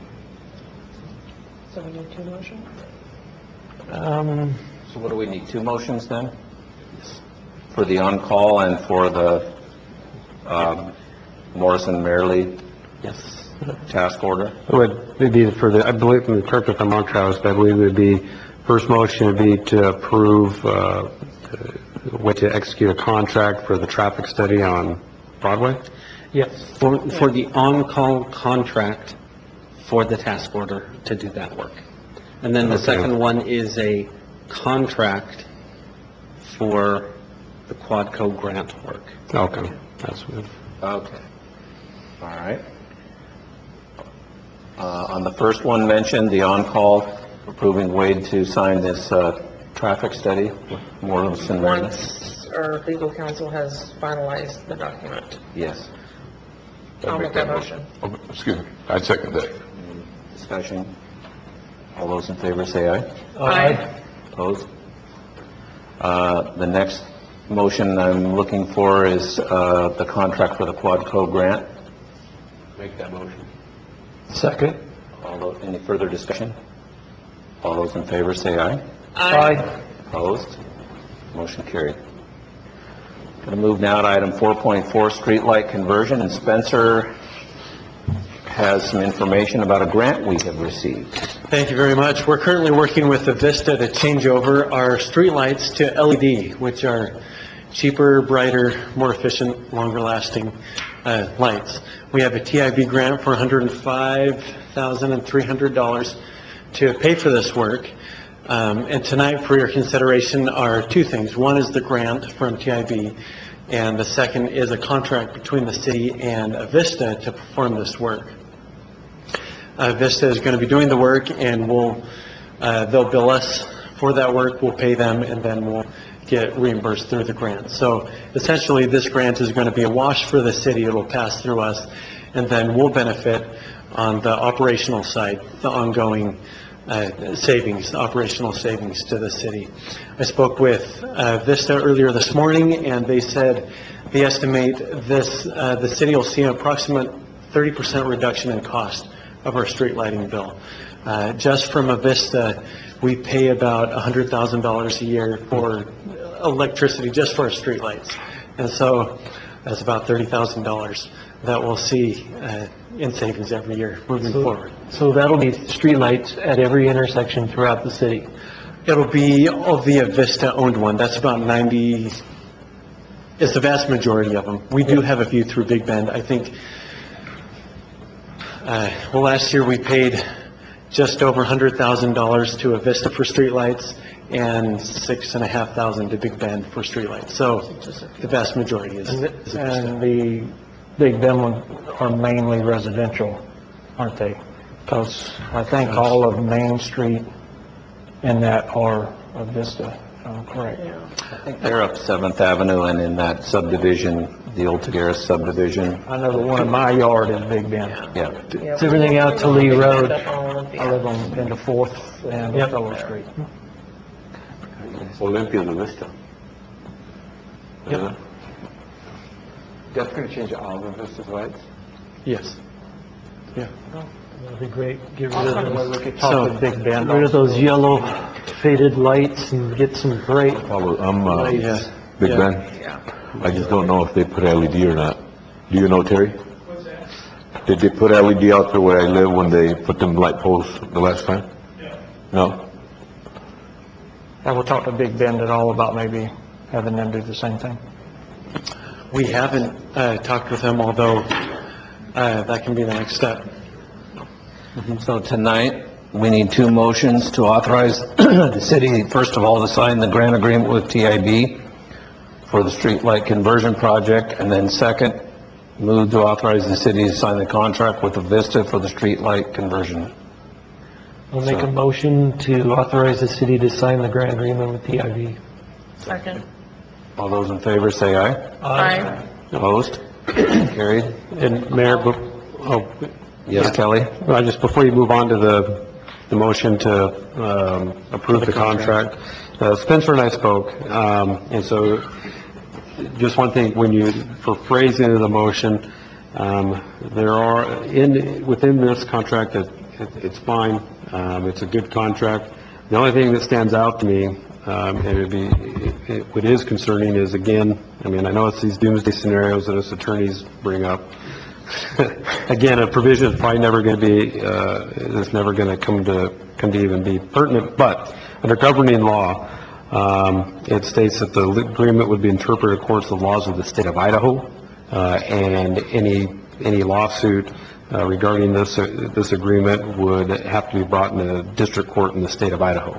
So we need two motions? Um, So what do we need, two motions then? For the on-call and for the um, Morrison Merrily Yes. task order? It would be for the, I believe, and correct me if I'm wrong, Travis, but I believe it would be, first motion would be to approve, uh, way to execute a contract for the traffic study on Broadway? yes. For, for the on-call contract for the task order to do that work. And then the Okay. second one is a contract for the Quadco grant work. Okay, that's good. Okay. All right. Uh, On the first one mentioned, the on-call, approving Wade to sign this uh, traffic study with Morrison Merrily? Once our legal counsel has finalized the document. Yes. I'll make that motion. Oh, excuse me, I second that. Discussion? All those in favor say aye. Aye. Opposed? Uh, The next motion I'm looking for is uh, the contract for the Quadco grant. Make that motion. Second. Although, any further discussion? All those in favor say aye. Aye. Opposed? Motion carried. Going to move now to item four point four, streetlight conversion, and Spencer has some information about a grant we have received. Thank you very much. We're currently working with Avista to change over our streetlights to L E D, which are cheaper, brighter, more efficient, longer-lasting uh, lights. We have a T I B grant for one hundred five thousand three hundred dollars to pay for this work. Um, And tonight, for your consideration, are two things. One is the grant from T I B, and the second is a contract between the city and Avista to perform this work. Uh, Vista is going to be doing the work, and we'll, uh, they'll bill us for that work, we'll pay them, and then we'll get reimbursed through the grant. So essentially, this grant is going to be a wash for the city, it'll pass through us, and then we'll benefit on the operational side, the ongoing uh, savings, operational savings to the city. I spoke with uh, Vista earlier this morning, and they said they estimate this, uh, the city will see an approximate thirty percent reduction in cost of our street lighting bill. Uh, Just from Avista, we pay about one hundred thousand dollars a year for electricity just for our street lights. And so that's about thirty thousand dollars that we'll see uh, in savings every year moving forward. So that'll be streetlights at every intersection throughout the city? It'll be of the Avista-owned one. That's about ninety, it's the vast majority of them. We do have a few through Big Bend. I think Uh, well, last year we paid just over one hundred thousand dollars to Avista for streetlights and six and a half thousand to Big Bend for streetlights. So the vast majority is. And is the- Avista. and the Big Bend ones are mainly residential, aren't they? Because I think all of Main Street and that are Avista, if I'm correct. I think they're up Seventh Avenue and in that subdivision, the old Tagaris subdivision. I know the one in my yard is Big Bend. Yeah. It's everything out to Lee Road. Up on Olympia. I live on, into Fourth and Yep. Fellow Street. Olympia and Vista. Yep. That's going to change all of Vista's lights? Yes. Yeah. That'd be great. Get rid Also, of we could those, talk so, to Big Bend rid of those also. yellow faded lights and get some bright I'm, uh, lights. Big Yeah. Ben. I just don't know if they put L E D or not. Do you know, Terry? What's that? Did they put L E D out there where I live when they put them light poles the last time? Yeah. No? And we'll talk to Big Bend at all about maybe having them do the same thing. We haven't uh, talked with them, although uh, that can be the next step. So tonight, we need two motions to authorize the city, first of all, to sign the grant agreement with T I B for the streetlight conversion project, and then second, move to authorize the city to sign the contract with Avista for the streetlight conversion I'll make a So- motion to authorize the city to sign the grant agreement with T I B. Second. All those in favor say aye. Aye. Opposed? Carried. And Mayor, be- oh, Yes, Kelly? Uh, just before you move on to the, the motion to, um, approve the contract, uh, Spencer and I spoke, um, and so just one thing, when you, for phrasing of the motion, um, there are, in, within this contract, it, it- it's fine, um, it's a good contract. The only thing that stands out to me, um, and it'd be, it, what is concerning is, again, I mean, I know it's these doomsday scenarios that us attorneys bring up. Again, a provision is probably never going to be, uh, is never going to come to, come to even be pertinent, but under governing law, um, it states that the agreement would be interpreted according to the laws of the state of Idaho, uh, and any, any lawsuit uh, regarding this, uh, this agreement would have to be brought in a district court in the state of Idaho.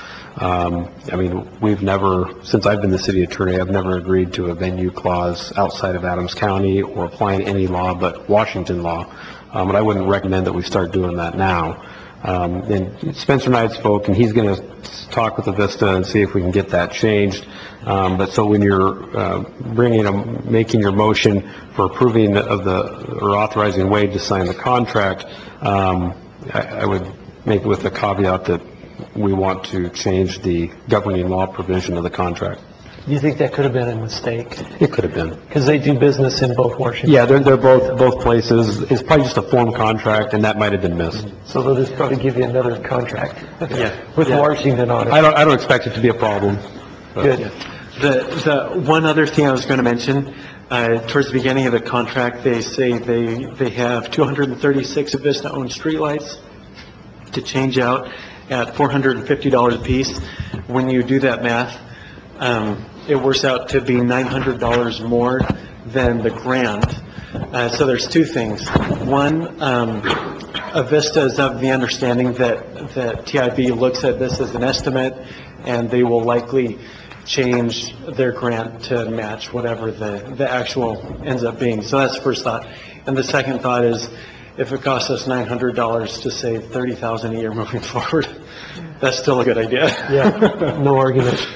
Um, I mean, we've never, since I've been the city attorney, I've never agreed to a venue clause outside of Adams County or applying any law but Washington law. Um, but I wouldn't recommend that we start doing that now. Um, and Spencer and I had spoke, and he's going to talk with Avista and see if we can get that changed. Um, but so when you're uh, bringing a, making your motion for approving of the, or authorizing Wade to sign the contract, um, I, I would make it with a caveat that we want to change the governing law provision of the contract. Do you think that could have been a mistake? It could have been. Because they do business in both Washington. Yeah, they're, they're both, both places. It's probably just a form contract, and that might have been missed. So they'll just probably give you another contract. Yeah. With Yeah. Washington on it. I don't, I don't expect it to be a problem. but- Good. The, the one other thing I was going to mention, uh, towards the beginning of the contract, they say they, they have two hundred thirty-six Avista-owned streetlights to change out at four hundred fifty dollars a piece. When you do that math, um, it works out to be nine hundred dollars more than the grant. Uh, so there's two things. One, um, Avista is of the understanding that, that T I B looks at this as an estimate, and they will likely change their grant to match whatever the, the actual ends up being. So that's the first thought. And the second thought is, if it costs us nine hundred dollars to save thirty thousand dollars a year moving forward, that's still a good idea. Yeah, no argument.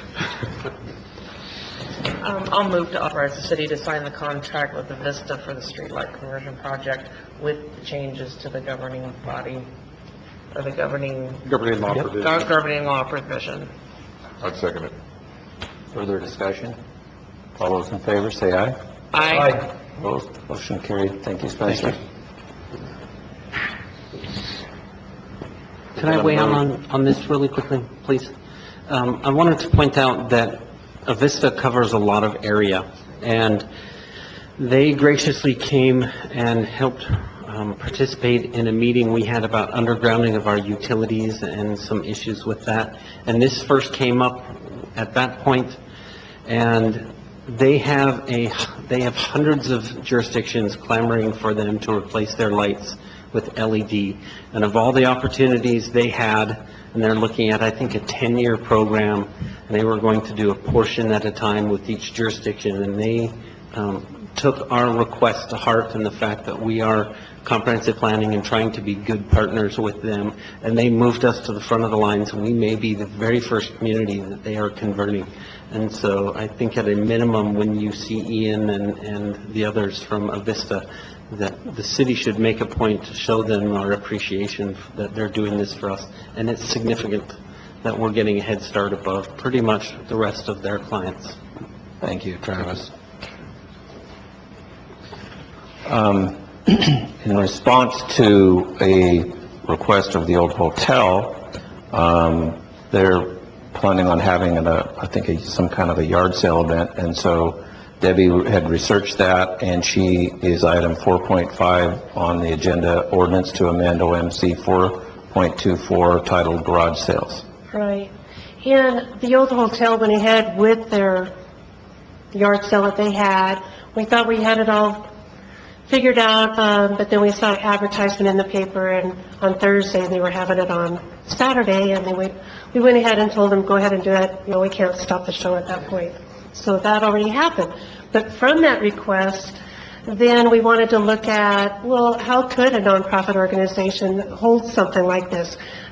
Um, I'll move to authorize the city to sign the contract with the Vista for the streetlight conversion project with the changes to the governing body, or the governing, Governing law Yep. provision. gov- governing law provision. I'd second it. Further discussion? All those in favor say aye. Aye. Opposed? Motion carried. Thank you, Spencer. Can I weigh in on, on this really quickly, please? Um, I wanted to point out that Avista covers a lot of area, and they graciously came and helped um, participate in a meeting we had about undergrounding of our utilities and some issues with that. And this first came up at that point, and they have a, they have hundreds of jurisdictions clamoring for them to replace their lights with L E D. And of all the opportunities they had, and they're looking at, I think, a ten-year program, and they were going to do a portion at a time with each jurisdiction, and they um, took our request to heart and the fact that we are comprehensive planning and trying to be good partners with them, and they moved us to the front of the lines, and we may be the very first community that they are converting. And so I think at a minimum, when you see Ian and, and the others from Avista, that the city should make a point to show them our appreciation that they're doing this for us. And it's significant that we're getting a head start above pretty much the rest of their clients. Thank you, Travis. Um, in response to a request of the old hotel, um, they're planning on having, a, I think, a, some kind of a yard sale event, and so Debbie had researched that, and she is item four point five on the agenda, ordinance to amend O M C four point two four titled Garage Sales. Right. And the old hotel went ahead with their yard sale that they had. We thought we had it all figured out, um, but then we saw advertisement in the paper, and on Thursday, they were having it on Saturday, and they went, we went ahead and told them, go ahead and do it. You know, we can't stop the show at that point. So that already happened. But from that request, then we wanted to look at, well, how could a nonprofit organization hold something like this?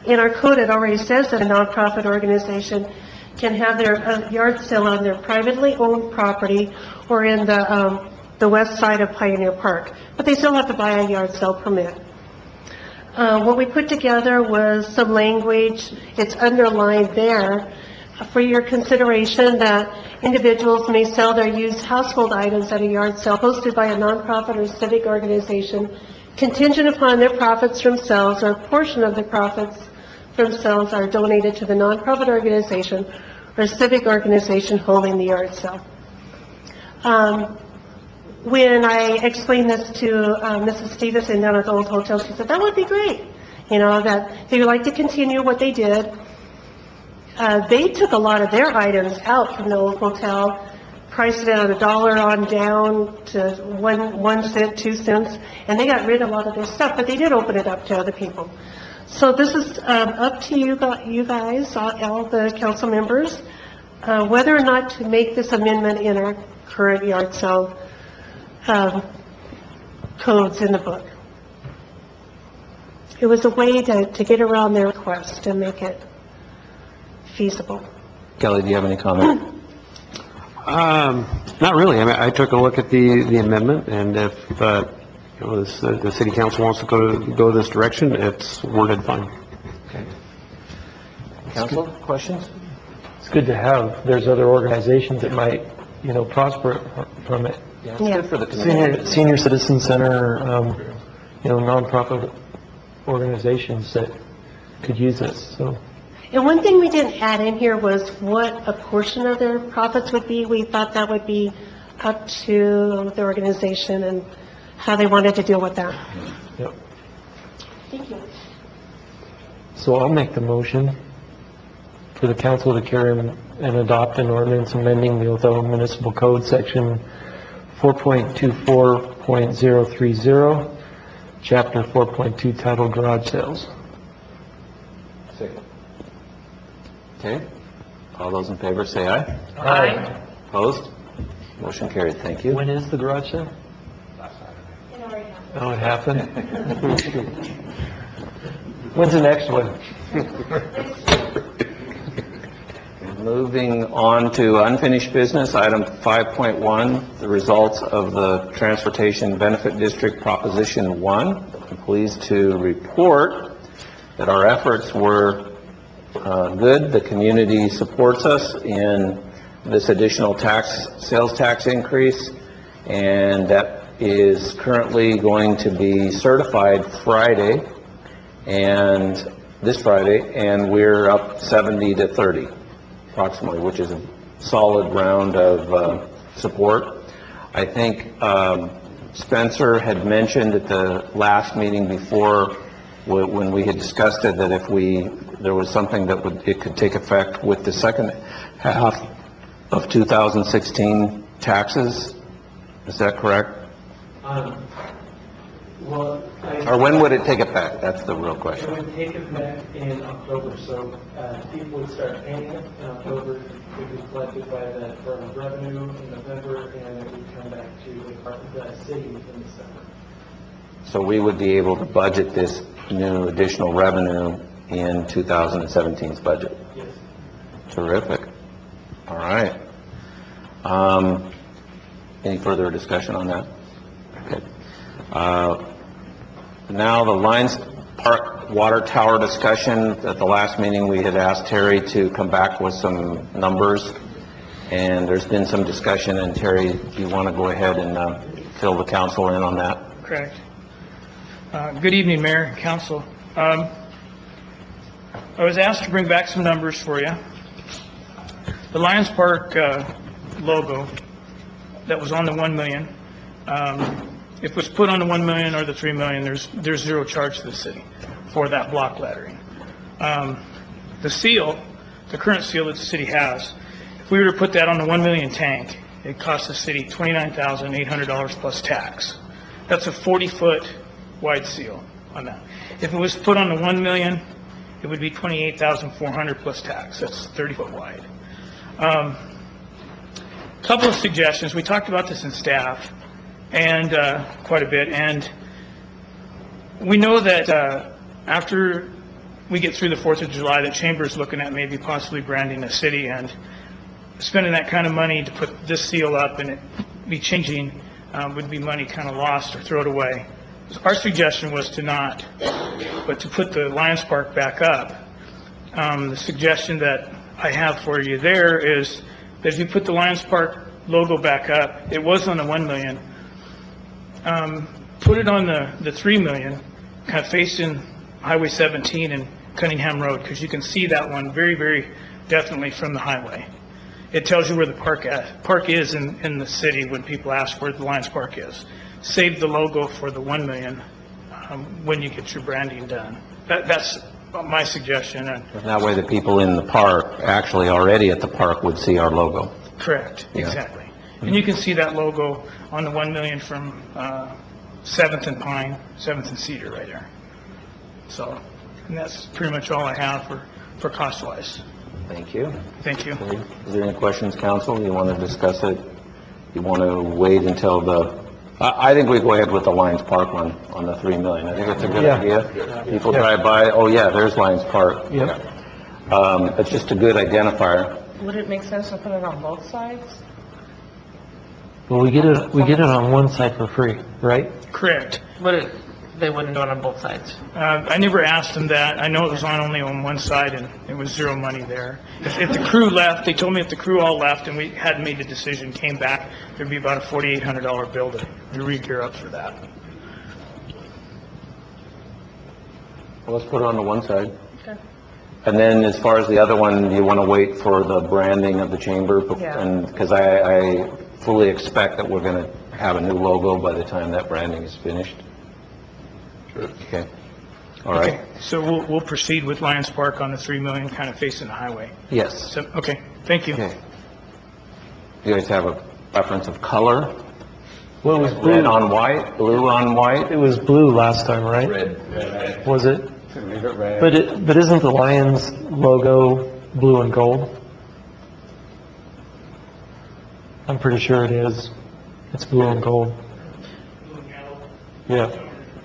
In our code, it already says that a nonprofit organization can have their uh, yard sale on their privately owned property or in the, um, the west side of Pioneer Park, but they still have to buy a yard sale permit. Uh, what we put together was some language, it's underlined there, for your consideration that individuals may sell their used household items at a yard sale hosted by a nonprofit or civic organization contingent upon their profits from sales or a portion of the profits from sales are donated to the nonprofit organization or civic organization holding the yard sale. Um, when I explained this to uh, Missus Stevenson down at the old hotel, she said, that would be great. You know, that they would like to continue what they did. Uh, they took a lot of their items out from the old hotel, priced it at a dollar on down to one, one cent, two cents, and they got rid of a lot of their stuff, but they did open it up to other people. So this is um, up to you, you guys, all, all the council members, uh, whether or not to make this amendment in our current yard sale um, codes in the book. It was a way to, to get around their request and make it feasible. Kelly, do you have any comment? Um, not really. I mean, I took a look at the, the amendment, and if, uh, you know, this, uh, the city council wants to go, go this direction, it's worded fine. Okay. Council, questions? It's good to have. There's other organizations that might, you know, prosper from it. Yeah, it's good for the community. Senior, Senior Citizen Center, um, you know, nonprofit organizations that could use this, so. And one thing we didn't add in here was what a portion of their profits would be. We thought that would be up to the organization and how they wanted to deal with that. Yep. Thank you. So I'll make the motion for the council to carry and adopt an ordinance amending the Othello Municipal Code, section four point two four point zero three zero, chapter four point two, titled Garage Sales. Second. Okay. All those in favor say aye. Aye. Opposed? Motion carried. Thank you. When is the garage sale? Oh, it happened? When's the next one? Moving on to unfinished business, item five point one, the results of the Transportation Benefit District Proposition one. I'm pleased to report that our efforts were uh, good. The community supports us in this additional tax, sales tax increase, and that is currently going to be certified Friday, and this Friday, and we're up seventy to thirty. Approximately, which is a solid round of uh, support. I think um, Spencer had mentioned at the last meeting before, w when we had discussed it, that if we there was something that would it could take effect with the second half of two thousand sixteen taxes. Is that correct? Um, well, I, or when would it take effect? That's the real question. It would take effect in October, so uh, people would start paying it in October. It would be collected by the Department of Revenue in November, and it would come back to the Department of the City in December. So we would be able to budget this new additional revenue in two thousand seventeen's budget? Yes. Terrific. All right. Um, any further discussion on that? Okay. Uh, now the Lions Park water tower discussion. At the last meeting, we had asked Terry to come back with some numbers, and there's been some discussion. And Terry, do you want to go ahead and uh, fill the council in on that? Correct. Uh, good evening, Mayor and Council. Um, I was asked to bring back some numbers for you. The Lions Park uh, logo that was on the one million, um, if it was put on the one million or the three million, there's there's zero charge to the city for that block lettering. Um, the seal, the current seal that the city has, if we were to put that on the one million tank, it costs the city twenty-nine thousand eight hundred dollars plus tax. That's a forty foot wide seal on that. If it was put on the one million, it would be twenty-eight thousand four hundred plus tax. That's thirty foot wide. Um, couple of suggestions. We talked about this in staff and uh, quite a bit, and we know that uh, after we get through the Fourth of July, the Chamber's looking at maybe possibly branding the city, and spending that kind of money to put this seal up and it be changing um, would be money kind of lost or thrown away. Our suggestion was to not, but to put the Lions Park back up. Um, the suggestion that I have for you there is that if you put the Lions Park logo back up, it was on the one million. Um, put it on the, the three million, kind of facing Highway seventeen and Cunningham Road, because you can see that one very, very definitely from the highway. It tells you where the park at, park is in, in the city when people ask where the Lions Park is. Save the logo for the one million um, when you get your branding done. That, that's my suggestion. And That way the people in the park, actually already at the park, would see our logo. correct, Yeah. exactly. And you can see that logo on the one million from uh, seventh and Pine, seventh and Cedar right there. So, and that's pretty much all I have for, for cost-wise. Thank you. Thank you. Okay. Is there any questions, council? You want to discuss it? You want to wait until the, I I think we go ahead with the Lions Park one on the three million. I think that's a good Yeah. idea. People Yeah. drive by, oh yeah, there's Lions Park. Yep. Um, It's just a good identifier. Would it make sense to put it on both sides? Well, we get it, we get it on one side for free, right? Correct. Would it, they wouldn't do it on both sides? Uh, I never asked them that. I know it was on only on one side, and it was zero money there. If, if the crew left, they told me if the crew all left and we hadn't made the decision, came back, there'd be about a forty-eight hundred dollar bill to to re-gear up for that. Well, let's put it on the one side. Okay. And then as far as the other one, you want to wait for the branding of the chamber? bef- Yeah. And, because I, I fully expect that we're going to have a new logo by the time that branding is finished. Okay. All right. Okay, so we'll, we'll proceed with Lions Park on the three million, kind of facing the highway. Yes. So, okay, thank you. Okay. You guys have a preference of color? Well, it was Red blue, on white, blue on white? it was blue last time, right? Red. Was it? Leave it red. But it, but isn't the Lions logo blue and gold? I'm pretty sure it is. It's blue and gold. Yeah.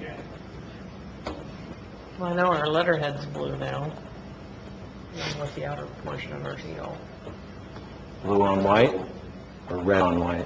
Well, I know our letterhead's blue now, with the outer portion of our teal. Blue on white or red on white?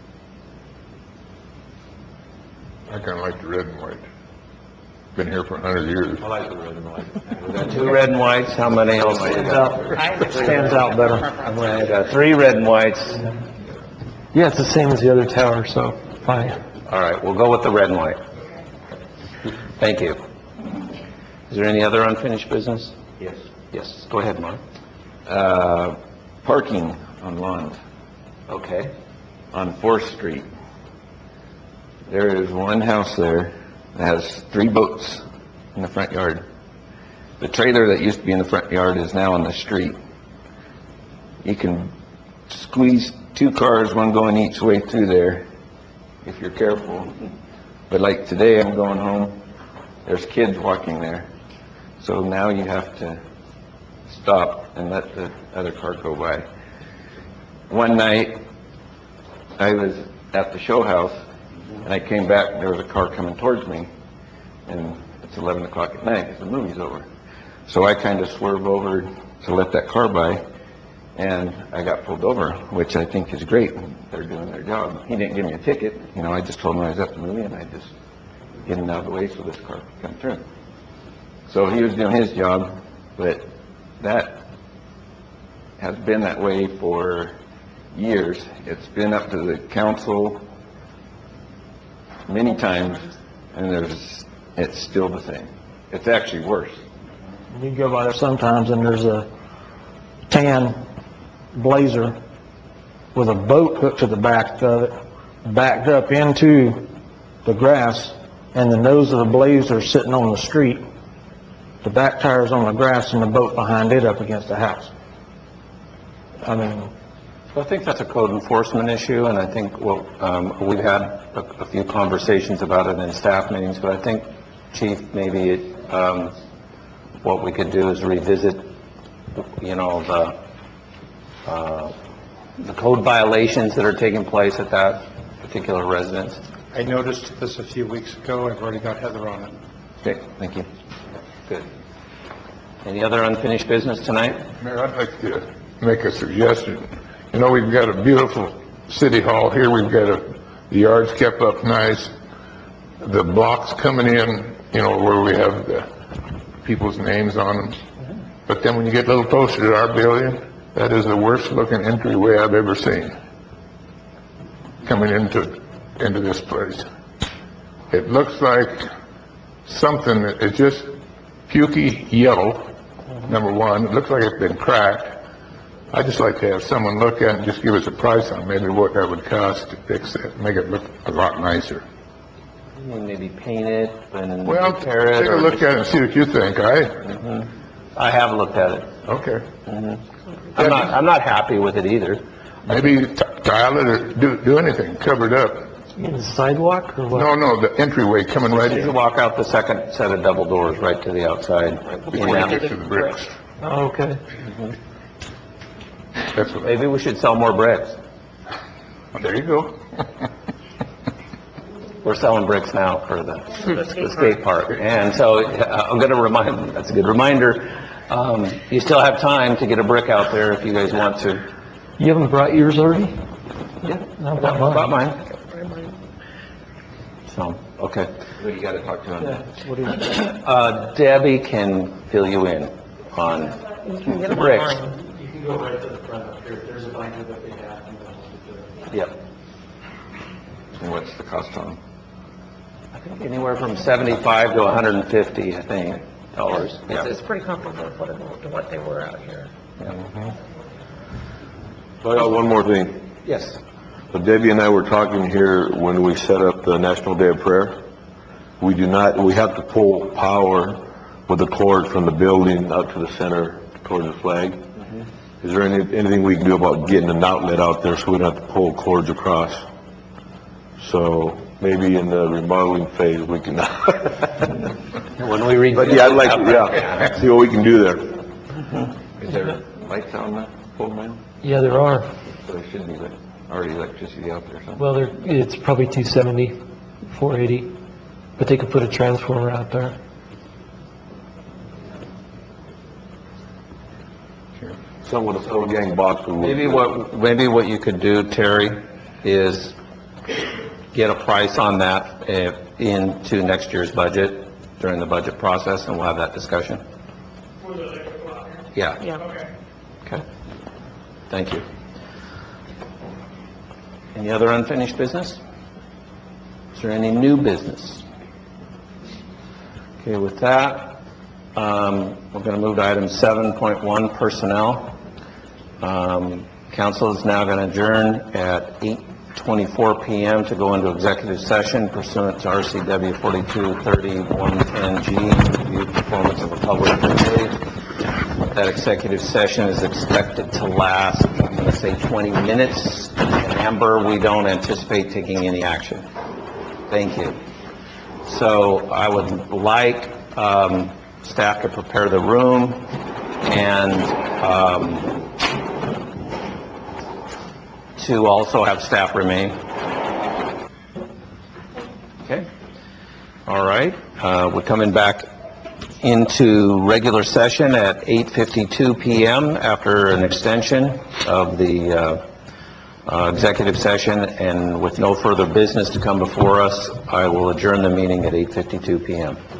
I kind of like the red and white. Been here for a hundred years. I like the red and white. We got two red and whites, how many else? we Stands got? out, stands out better. I got three red and whites. Yeah, it's the same as the other tower, so fine. All right, we'll go with the red and white. Thank you. Is there any other unfinished business? Yes. Yes, go ahead, Mark. Uh, Parking on lawns Okay. on Fourth Street. There is one house there that has three boats in the front yard. The trailer that used to be in the front yard is now on the street. You can squeeze two cars, one going each way through there, if you're careful. But like today, I'm going home, there's kids walking there. So now you have to stop and let the other car go by. One night, I was at the show house, and I came back, and there was a car coming towards me, and it's eleven o'clock at night, because the movie's over. So I kind of swerved over to let that car by, and I got pulled over, which I think is great. They're doing their job. He didn't give me a ticket. You know, I just told him I was at the movie, and I just get him out of the way so this car could come through. So he was doing his job, but that has been that way for years. It's been up to the council many times, and there's, it's still the same. It's actually worse. You go by there sometimes and there's a tan Blazer with a boat hooked to the back of it, backed up into the grass, and the nose of the Blazer sitting on the street. The back tire's on the grass and the boat behind it up against the house. I mean, So I think that's a code enforcement issue, and I think, well, um, we've had a, a few conversations about it in staff meetings, but I think, Chief, maybe it, um, what we could do is revisit, you know, the, uh, the code violations that are taking place at that particular residence. I noticed this a few weeks ago. I've already got Heather on it. Okay, thank you. Good. Any other unfinished business tonight? Mayor, I'd like to make a suggestion. You know, we've got a beautiful city hall here. We've got a, the yards kept up nice. The blocks coming in, you know, where we have the people's names on them. But then when you get a little closer to our building, that is the worst looking entryway I've ever seen coming into, into this place. It looks like something that is just pukey yellow, number one. It looks like it's been cracked. I'd just like to have someone look at it and just give us a price on maybe what that would cost to fix it, make it look a lot nicer. You mean maybe paint it and Well, repair it? take a or look just- at it and see what you think, all right? Mhm. I have looked at it. Okay. Mhm. I'm not, I'm not happy with it either. Maybe t- tile it or do, do anything, cover it up. In the sidewalk or what? No, no, the entryway coming right You in. walk out the second set of double doors right to the outside. Before you get to the bricks. Oh, okay. That's what, Maybe we should sell more bricks. there you go. We're selling bricks now for the, the skate park. And so uh, I'm going to remind, that's a good reminder, um, you still have time to get a brick out there if you guys want to. You haven't brought yours already? Yeah. How about mine? About mine. So, okay. Who you got to talk to on that? What do you? Uh, Debbie can fill you in on the bricks. You can go right to the front up here. There's a binder that they have. Yep. And what's the cost on them? I think anywhere from seventy-five to one hundred fifty, I think, dollars. It's, it's pretty comparable to what, to what they were out here. So I got one more thing. Yes. So Debbie and I were talking here when we set up the National Day of Prayer. We do not, we have to pull power with the cord from the building out to the center toward the flag. Is there any, anything we can do about getting an outlet out there so we don't have to pull cords across? So maybe in the remodeling phase, we can. When we read. But yeah, I'd like, to- yeah, see what we can do there. Is there lights on the pole now? Yeah, there are. So there should be like already electricity out there or something. Well, there, it's probably two seventy, four eighty, but they could put a transformer out there. Some with a full gang box. would- Maybe what, maybe what you could do, Terry, is get a price on that uh, into next year's budget during the budget process, and we'll have that discussion. Yeah. Yeah. Okay. Thank you. Any other unfinished business? Is there any new business? Okay, with that, um, we're going to move to item seven point one, personnel. Um, Council is now going to adjourn at eight twenty-four p.m. to go into executive session pursuant to R C W forty-two thirty-one ten G, review performance of a public employee. That executive session is expected to last, I'm going to say twenty minutes. And Amber, we don't anticipate taking any action. Thank you. So I would like um, staff to prepare the room and um, to also have staff remain. Okay. All right. Uh, we're coming back into regular session at eight fifty-two p.m. after an extension of the uh, uh, executive session, and with no further business to come before us, I will adjourn the meeting at eight fifty-two p.m.